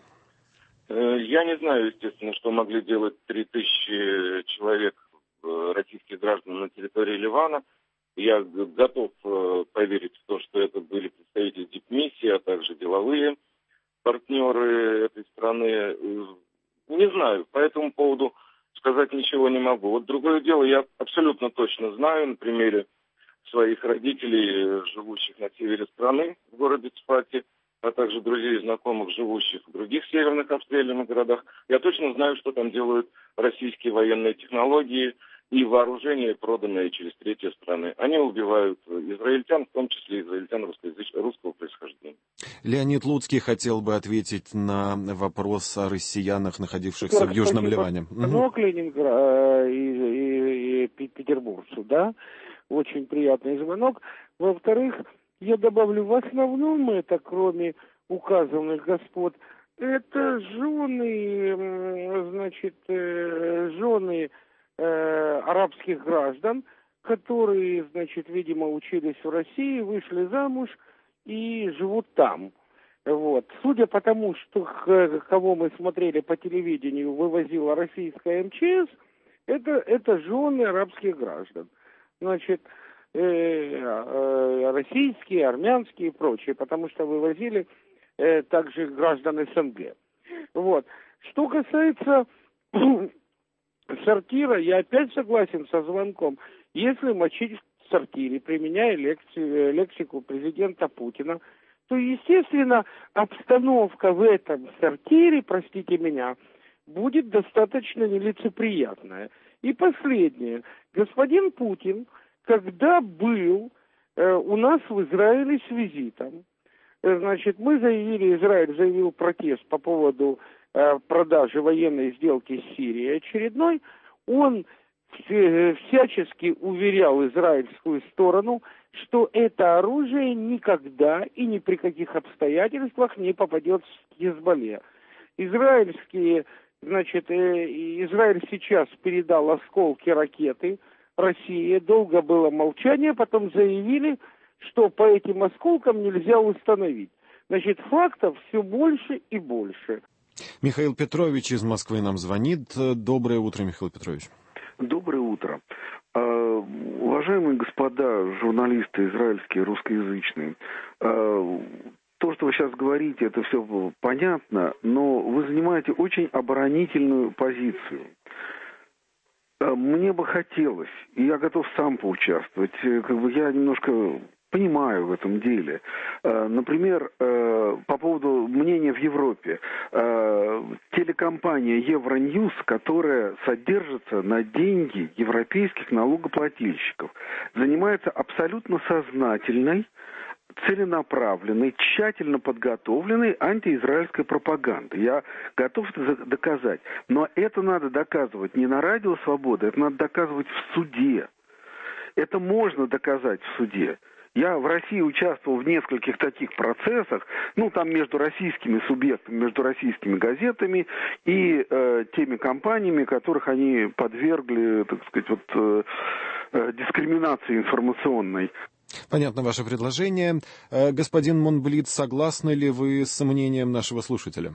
Я не знаю, естественно, что могли делать три тысячи человек, российских граждан, на территории Ливана. Я готов поверить в то, что это были представители дипмиссии, а также деловые партнеры этой страны. Не знаю, по этому поводу сказать ничего не могу. Вот другое дело, я абсолютно точно знаю на примере своих родителей, живущих на севере страны, в городе Цфате, а также друзей и знакомых, живущих в других северных обстрелянных городах. Я точно знаю, что там делают российские военные технологии и вооружения, проданные через третьи страны. Они убивают израильтян, в том числе израильтян русского происхождения. Леонид Луцкий хотел бы ответить на вопрос о россиянах, находившихся так, в Южном Ливане. Ну, к Ленинграду и, и, и петербуржцу, да, очень приятный звонок. Во-вторых, я добавлю, в основном это, кроме указанных господ, это жены, значит, жены э, арабских граждан, которые, значит, видимо, учились в России, вышли замуж и живут там. Вот. Судя по тому, что кого мы смотрели по телевидению, вывозила российская эм че эс, это, это жены арабских граждан. Значит, э, э, российские, армянские и прочие, потому что вывозили э, также граждан эс эн гэ. Вот. Что касается сортира, я опять согласен со звонком. Если мочить в сортире, применяя лекци- лексику президента Путина, то, естественно, обстановка в этом сортире, простите меня, будет достаточно нелицеприятная. И последнее. Господин Путин, когда был э, у нас в Израиле с визитом, э, значит, мы заявили, Израиль заявил протест по поводу э, продажи военной сделки с Сирией очередной, он э, всячески уверял израильскую сторону, что это оружие никогда и ни при каких обстоятельствах не попадет в Хезболле. Израильские, значит, э, Израиль сейчас передал осколки ракеты России. Долго было молчание, потом заявили, что по этим осколкам нельзя установить. Значит, фактов все больше и больше. Михаил Петрович из Москвы нам звонит. Доброе утро, Михаил Петрович. Доброе утро. Уважаемые господа журналисты израильские, русскоязычные, то, что вы сейчас говорите, это все понятно, но вы занимаете очень оборонительную позицию. Мне бы хотелось, и я готов сам поучаствовать, как бы я немножко понимаю в этом деле. Например, по поводу мнения в Европе. Телекомпания Евроньюз, которая содержится на деньги европейских налогоплательщиков, занимается абсолютно сознательной целенаправленной, тщательно подготовленной антиизраильской пропаганды. Я готов это доказать. Но это надо доказывать не на радио «Свобода», это надо доказывать в суде. Это можно доказать в суде. Я в России участвовал в нескольких таких процессах, ну, там между российскими субъектами, между российскими газетами и э, теми компаниями, которых они подвергли, так сказать, вот, э, э, дискриминации информационной. Понятно ваше предложение. Э, господин Монблит, согласны ли вы с мнением нашего слушателя?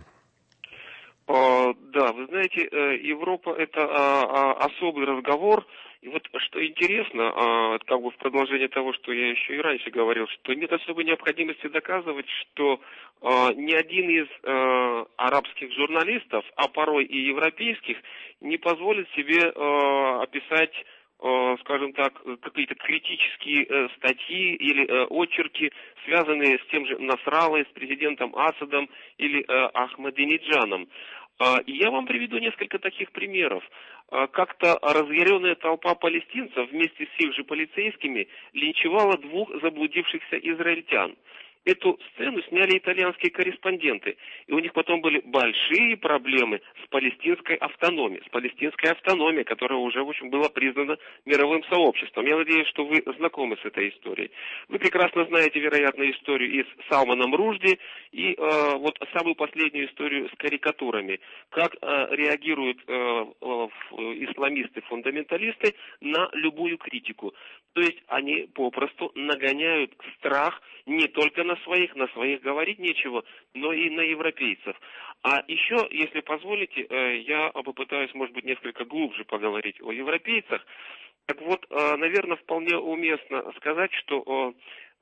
Э, да, вы знаете, э, Европа — это э, особый разговор. И вот что интересно, как бы в продолжение того, что я еще и раньше говорил, что нет особой необходимости доказывать, что ни один из арабских журналистов, а порой и европейских, не позволит себе описать, скажем так, какие-то критические статьи или очерки, связанные с тем же Насраллой, с президентом Асадом или Ахмадинеджаном. И я вам приведу несколько таких примеров. Как-то разъяренная толпа палестинцев вместе с их же полицейскими линчевала двух заблудившихся израильтян. Эту сцену сняли итальянские корреспонденты, и у них потом были большие проблемы с палестинской автономией, с палестинской автономией, которая уже, в общем, была признана мировым сообществом. Я надеюсь, что вы знакомы с этой историей. Вы прекрасно знаете, вероятно, историю и с Салманом Ружди, и э, вот самую последнюю историю с карикатурами. Как э, реагируют э, э, исламисты-фундаменталисты на любую критику. То есть они попросту нагоняют страх не только на своих, на своих говорить нечего, но и на европейцев. А еще, если позволите, я попытаюсь, может быть, несколько глубже поговорить о европейцах. Так вот, наверное, вполне уместно сказать, что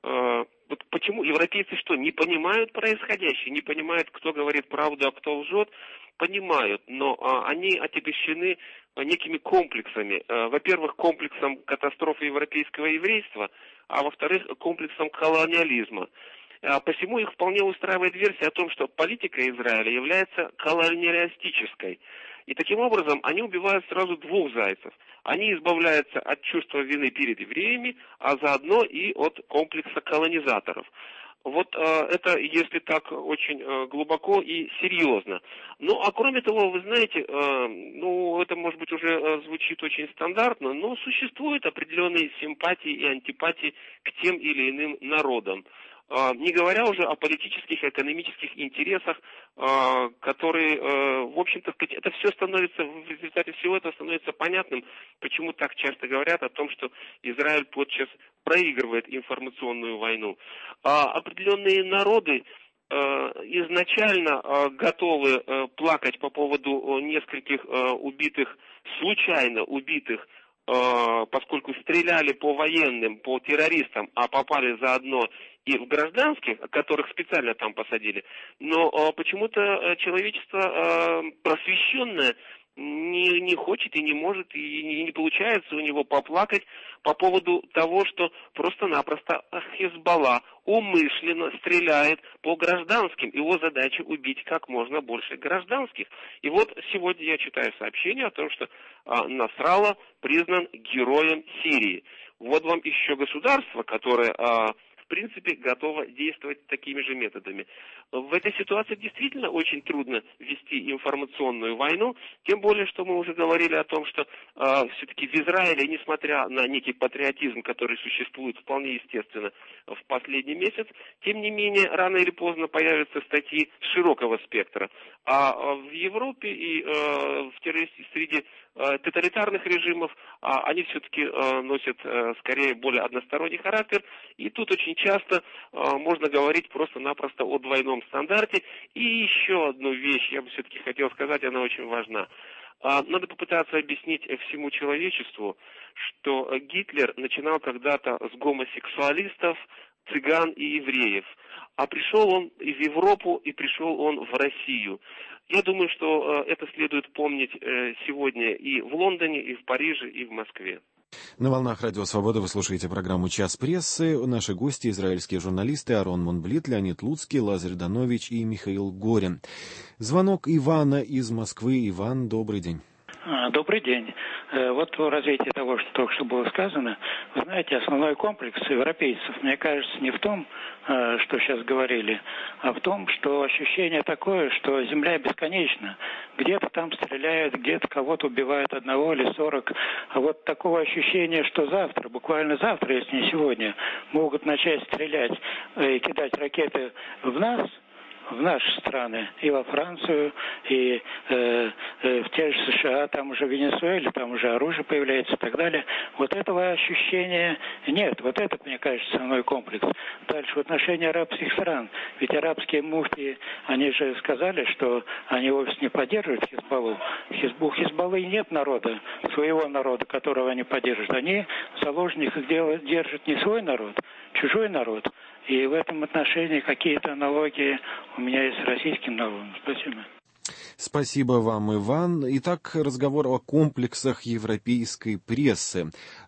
вот почему европейцы что, не понимают происходящее, не понимают, кто говорит правду, а кто лжет? Понимают, но они отягощены некими комплексами. Во-первых, комплексом катастрофы европейского еврейства, а во-вторых, комплексом колониализма. Посему их вполне устраивает версия о том, что политика Израиля является колониалистической. И таким образом они убивают сразу двух зайцев. Они избавляются от чувства вины перед евреями, а заодно и от комплекса колонизаторов. Вот э, это, если так, очень э, глубоко и серьезно. Ну, а кроме того, вы знаете, э, ну, это, может быть, уже э, звучит очень стандартно, но существуют определенные симпатии и антипатии к тем или иным народам. Э, не говоря уже о политических и экономических интересах, э, которые, э, в общем-то, это все становится, в результате всего этого становится понятным, почему так часто говорят о том, что Израиль подчас проигрывает информационную войну. А определенные народы э, изначально э, готовы э, плакать по поводу нескольких э, убитых, случайно убитых, э, поскольку стреляли по военным, по террористам, а попали заодно и в гражданских, которых специально там посадили. Но э, почему-то человечество э, просвещенное Не, не хочет и не может, и не, не получается у него поплакать по поводу того, что просто-напросто Хизбалла умышленно стреляет по гражданским. Его задача убить как можно больше гражданских. И вот сегодня я читаю сообщение о том, что а, Насралла признан героем Сирии. Вот вам еще государство, которое... А, в принципе, готова действовать такими же методами. В этой ситуации действительно очень трудно вести информационную войну, тем более, что мы уже говорили о том, что э, все-таки в Израиле, несмотря на некий патриотизм, который существует вполне естественно в последний месяц, тем не менее, рано или поздно появятся статьи широкого спектра. А в Европе и э, в террористи, среди э, тоталитарных режимов э, они все-таки э, носят э, скорее более односторонний характер, и тут очень часто э, можно говорить просто-напросто о двойном стандарте. И еще одну вещь я бы все-таки хотел сказать, она очень важна. Э, надо попытаться объяснить всему человечеству, что Гитлер начинал когда-то с гомосексуалистов, цыган и евреев. А пришел он и в Европу, и пришел он в Россию. Я думаю, что э, это следует помнить э, сегодня и в Лондоне, и в Париже, и в Москве. На волнах Радио Свобода вы слушаете программу «Час прессы». Наши гости — израильские журналисты Арон Монблит, Леонид Луцкий, Лазарь Данович и Михаил Горин. Звонок Ивана из Москвы. Иван, добрый день. Добрый день. Вот в развитии того, что только что было сказано, вы знаете, основной комплекс европейцев, мне кажется, не в том, что сейчас говорили, а в том, что ощущение такое, что Земля бесконечна. Где-то там стреляют, где-то кого-то убивают одного или сорок. А вот такого ощущения, что завтра, буквально завтра, если не сегодня, могут начать стрелять и кидать ракеты в нас, в наши страны, и во Францию, и э, э, в те же США, там уже в Венесуэле, там уже оружие появляется и так далее. Вот этого ощущения нет. Вот это, мне кажется, основной комплекс. Дальше в отношении арабских стран. Ведь арабские муфтии, они же сказали, что они вовсе не поддерживают Хизбаллу. У Хизбаллы нет народа, своего народа, которого они поддерживают. Они в заложниках держат не свой народ, чужой народ. И в этом отношении какие-то аналогии у меня есть с российским народом. Спасибо. Спасибо вам, Иван. Итак, разговор о комплексах европейской прессы.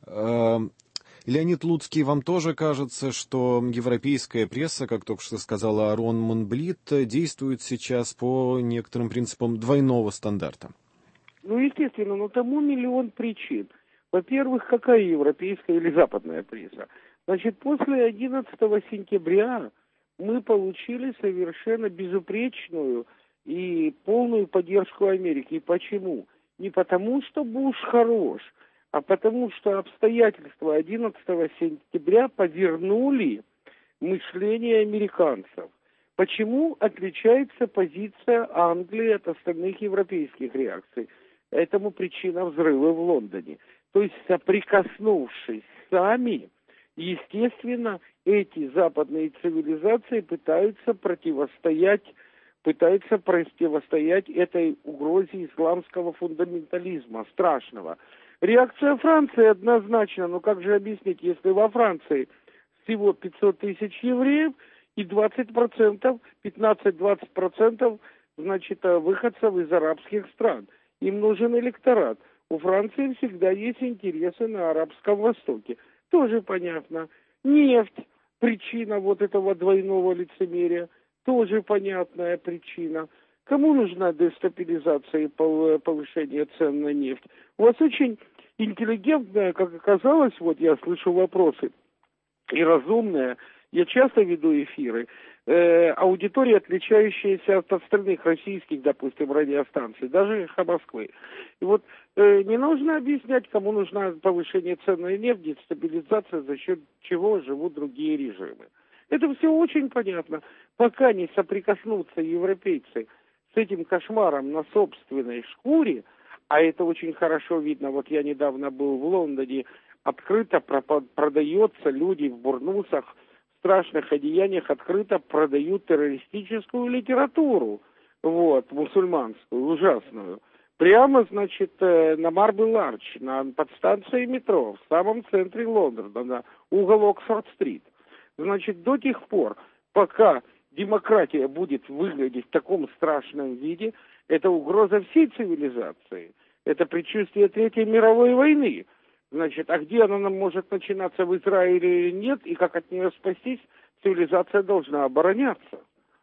Леонид Луцкий, вам тоже кажется, что европейская пресса, как только что сказала Арон Монблит, действует сейчас по некоторым принципам двойного стандарта? Ну, естественно, но тому миллион причин. Во-первых, какая европейская или западная пресса? Значит, после одиннадцатого сентября мы получили совершенно безупречную и полную поддержку Америки. И почему? Не потому, что Буш хорош, а потому, что обстоятельства одиннадцатого сентября повернули мышление американцев. Почему отличается позиция Англии от остальных европейских реакций? Этому причина взрыва в Лондоне. То есть, соприкоснувшись сами, естественно, эти западные цивилизации пытаются противостоять, пытаются противостоять этой угрозе исламского фундаментализма, страшного. Реакция Франции однозначна, но как же объяснить, если во Франции всего пятьсот тысяч евреев и двадцать процентов, пятнадцать-двадцать процентов, значит, выходцев из арабских стран. Им нужен электорат. У Франции всегда есть интересы на Арабском Востоке. Тоже понятно. Нефть, причина вот этого двойного лицемерия, тоже понятная причина. Кому нужна дестабилизация и повышение цен на нефть? У вас очень интеллигентная, как оказалось, вот я слышу вопросы, и разумная, я часто веду эфиры, э, аудитория, отличающаяся от остальных российских, допустим, радиостанций, даже их Москвы. И вот э, не нужно объяснять, кому нужно повышение цен на нефть, дестабилизация, за счет чего живут другие режимы. Это все очень понятно. Пока не соприкоснутся европейцы с этим кошмаром на собственной шкуре, а это очень хорошо видно, вот я недавно был в Лондоне, открыто продается, люди в бурнусах, в страшных одеяниях открыто продают террористическую литературу, вот, мусульманскую, ужасную. Прямо, значит, на Марбл Арч, на подстанции метро, в самом центре Лондона, на угол Оксфорд-стрит. Значит, до тех пор, пока демократия будет выглядеть в таком страшном виде, это угроза всей цивилизации. Это предчувствие Третьей мировой войны. Значит, а где она нам может начинаться, в Израиле или нет, и как от нее спастись, цивилизация должна обороняться.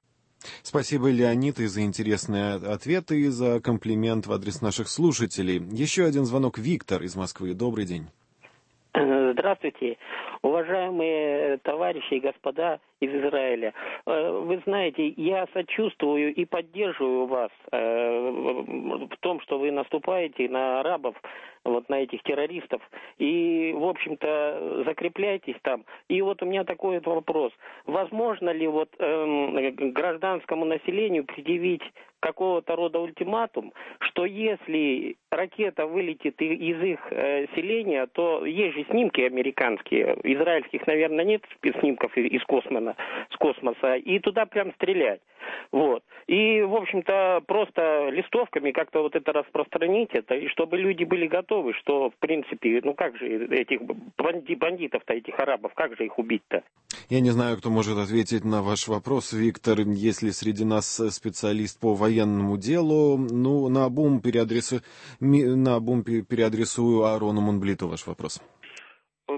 Спасибо, Леонид, и за интересные ответы, и за комплимент в адрес наших слушателей. Еще один звонок. Виктор из Москвы. Добрый день. Здравствуйте, уважаемые товарищи и господа из Израиля. Вы знаете, я сочувствую и поддерживаю вас в том, что вы наступаете на арабов, вот на этих террористов, и, в общем-то, закрепляйтесь там. И вот у меня такой вот вопрос. Возможно ли вот э, гражданскому населению предъявить какого-то рода ультиматум, что если ракета вылетит из их э, селения, то есть же снимки американские, израильских, наверное, нет снимков из космоса, с космоса, и туда прям стрелять. Вот. И, в общем-то, просто листовками как-то вот это распространить, это, и чтобы люди были готовы, что, в принципе, ну как же этих банди- бандитов-то, этих арабов, как же их убить-то? Я не знаю, кто может ответить на ваш вопрос, Виктор, если среди нас специалист по военному делу. Ну, на обум переадресую, на обум переадресую Арону Монблиту ваш вопрос.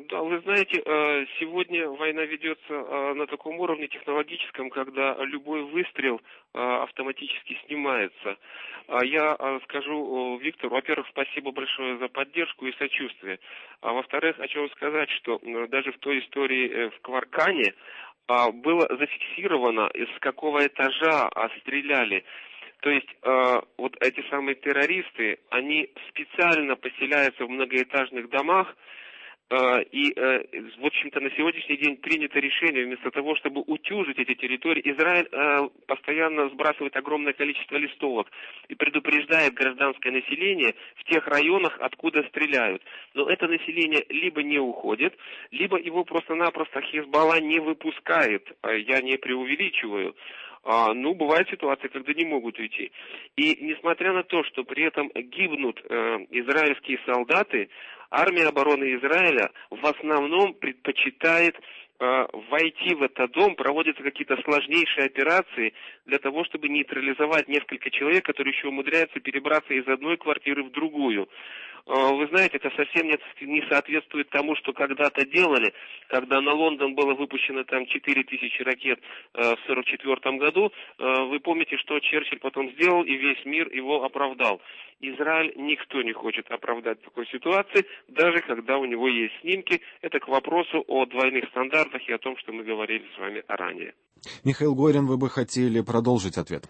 Да, вы знаете, сегодня война ведется на таком уровне технологическом, когда любой выстрел автоматически снимается. Я скажу Виктору, во-первых, спасибо большое за поддержку и сочувствие. А во-вторых, хочу вам сказать, что даже в той истории в Кваркане было зафиксировано, с какого этажа стреляли. То есть э, вот эти самые террористы, они специально поселяются в многоэтажных домах, э, и, э, в общем-то, на сегодняшний день принято решение, вместо того, чтобы утюжить эти территории, Израиль э, постоянно сбрасывает огромное количество листовок и предупреждает гражданское население в тех районах, откуда стреляют. Но это население либо не уходит, либо его просто-напросто Хизбалла не выпускает. Я не преувеличиваю. А, ну, бывают ситуации, когда не могут уйти. И несмотря на то, что при этом гибнут э, израильские солдаты, армия обороны Израиля в основном предпочитает э, войти в этот дом, проводятся какие-то сложнейшие операции для того, чтобы нейтрализовать несколько человек, которые еще умудряются перебраться из одной квартиры в другую. Вы знаете, это совсем не соответствует тому, что когда-то делали, когда на Лондон было выпущено там четыре тысячи ракет в сорок четвёртом году. Вы помните, что Черчилль потом сделал, и весь мир его оправдал. Израиль никто не хочет оправдать такой ситуации, даже когда у него есть снимки. Это к вопросу о двойных стандартах и о том, что мы говорили с вами ранее. Михаил Горин, вы бы хотели продолжить ответ?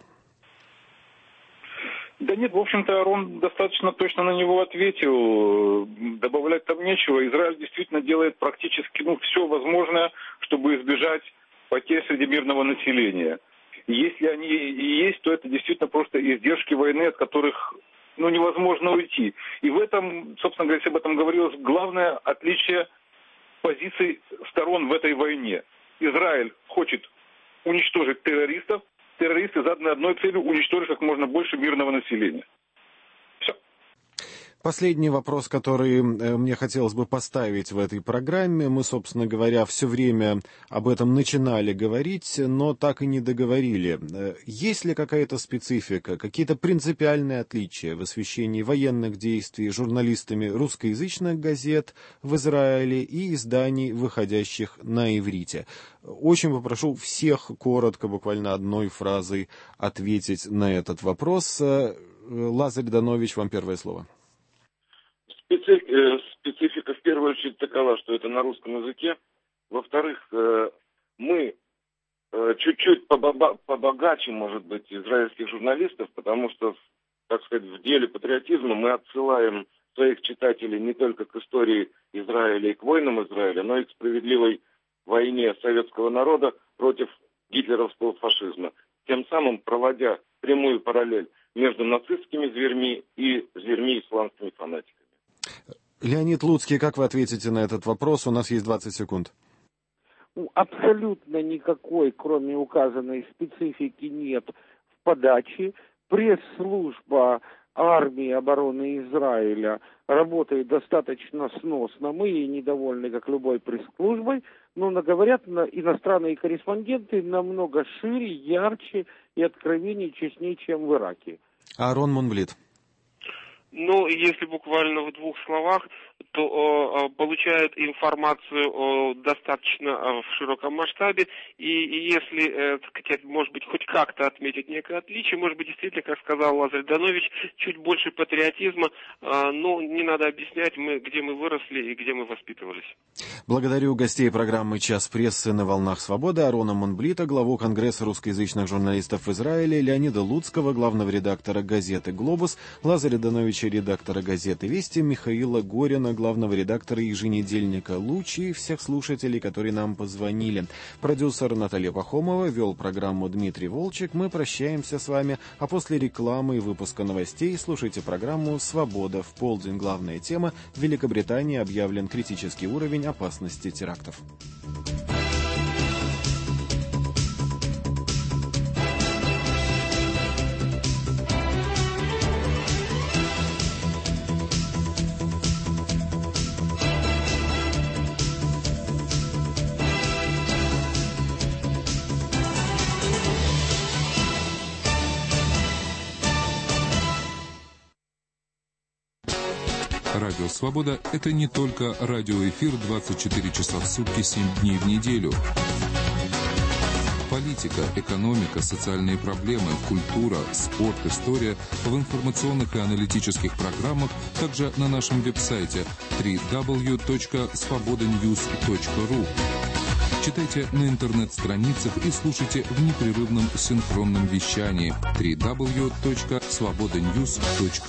Да нет, в общем-то, Арон достаточно точно на него ответил. Добавлять там нечего. Израиль действительно делает практически ну, все возможное, чтобы избежать потерь среди мирного населения. Если они и есть, то это действительно просто издержки войны, от которых ну, невозможно уйти. И в этом, собственно говоря, об этом говорилось, главное отличие позиций сторон в этой войне. Израиль хочет уничтожить террористов, террористы заданы одной целью — уничтожить как можно больше мирного населения. Все. Последний вопрос, который мне хотелось бы поставить в этой программе. Мы, собственно говоря, все время об этом начинали говорить, но так и не договорили. Есть ли какая-то специфика, какие-то принципиальные отличия в освещении военных действий журналистами русскоязычных газет в Израиле и изданий, выходящих на иврите? Очень попрошу всех коротко, буквально одной фразой, ответить на этот вопрос. Лазарь Данович, вам первое слово. Специфика в первую очередь такова, что это на русском языке. Во-вторых, мы чуть-чуть побогаче, может быть, израильских журналистов, потому что, так сказать, в деле патриотизма мы отсылаем своих читателей не только к истории Израиля и к войнам Израиля, но и к справедливой войне советского народа против гитлеровского фашизма, тем самым проводя прямую параллель между нацистскими зверьми и зверьми исламскими фанатиками. Леонид Луцкий, как вы ответите на этот вопрос? У нас есть двадцать секунд. Абсолютно никакой, кроме указанной специфики, нет в подаче. Пресс-служба армии обороны Израиля работает достаточно сносно. Мы ей недовольны, как любой пресс-службой, но говорят иностранные корреспонденты намного шире, ярче и откровеннее, честнее, чем в Ираке. Арон Мунблит. Ну, если буквально в двух словах, то э, получают информацию э, достаточно э, в широком масштабе, и, и если, э, так сказать, может быть, хоть как-то отметить некое отличие, может быть, действительно, как сказал Лазарь Данович, чуть больше патриотизма, э, но не надо объяснять, мы, где мы выросли и где мы воспитывались. Благодарю гостей программы «Час прессы» на волнах свободы Арона Мунблита, главу Конгресса русскоязычных журналистов в Израиле, Леонида Луцкого, главного редактора газеты «Глобус», Лазаря Дановича, редактора газеты «Вести», Михаила Горина, главного редактора еженедельника «Луч», и всех слушателей, которые нам позвонили. Продюсер Наталья Пахомова, вел программу Дмитрий Волчек. Мы прощаемся с вами, а после рекламы и выпуска новостей слушайте программу «Свобода в полдень». Главная тема: в Великобритании объявлен критический уровень опасности терактов. Радио «Свобода» — это не только радиоэфир двадцать четыре часа в сутки, семь дней в неделю. Политика, экономика, социальные проблемы, культура, спорт, история в информационных и аналитических программах, также на нашем веб-сайте дабл ю дабл ю дабл ю точка свобода ньюс точка ру. Читайте на интернет-страницах и слушайте в непрерывном синхронном вещании дабл ю дабл ю дабл ю точка свобода ньюс точка ру.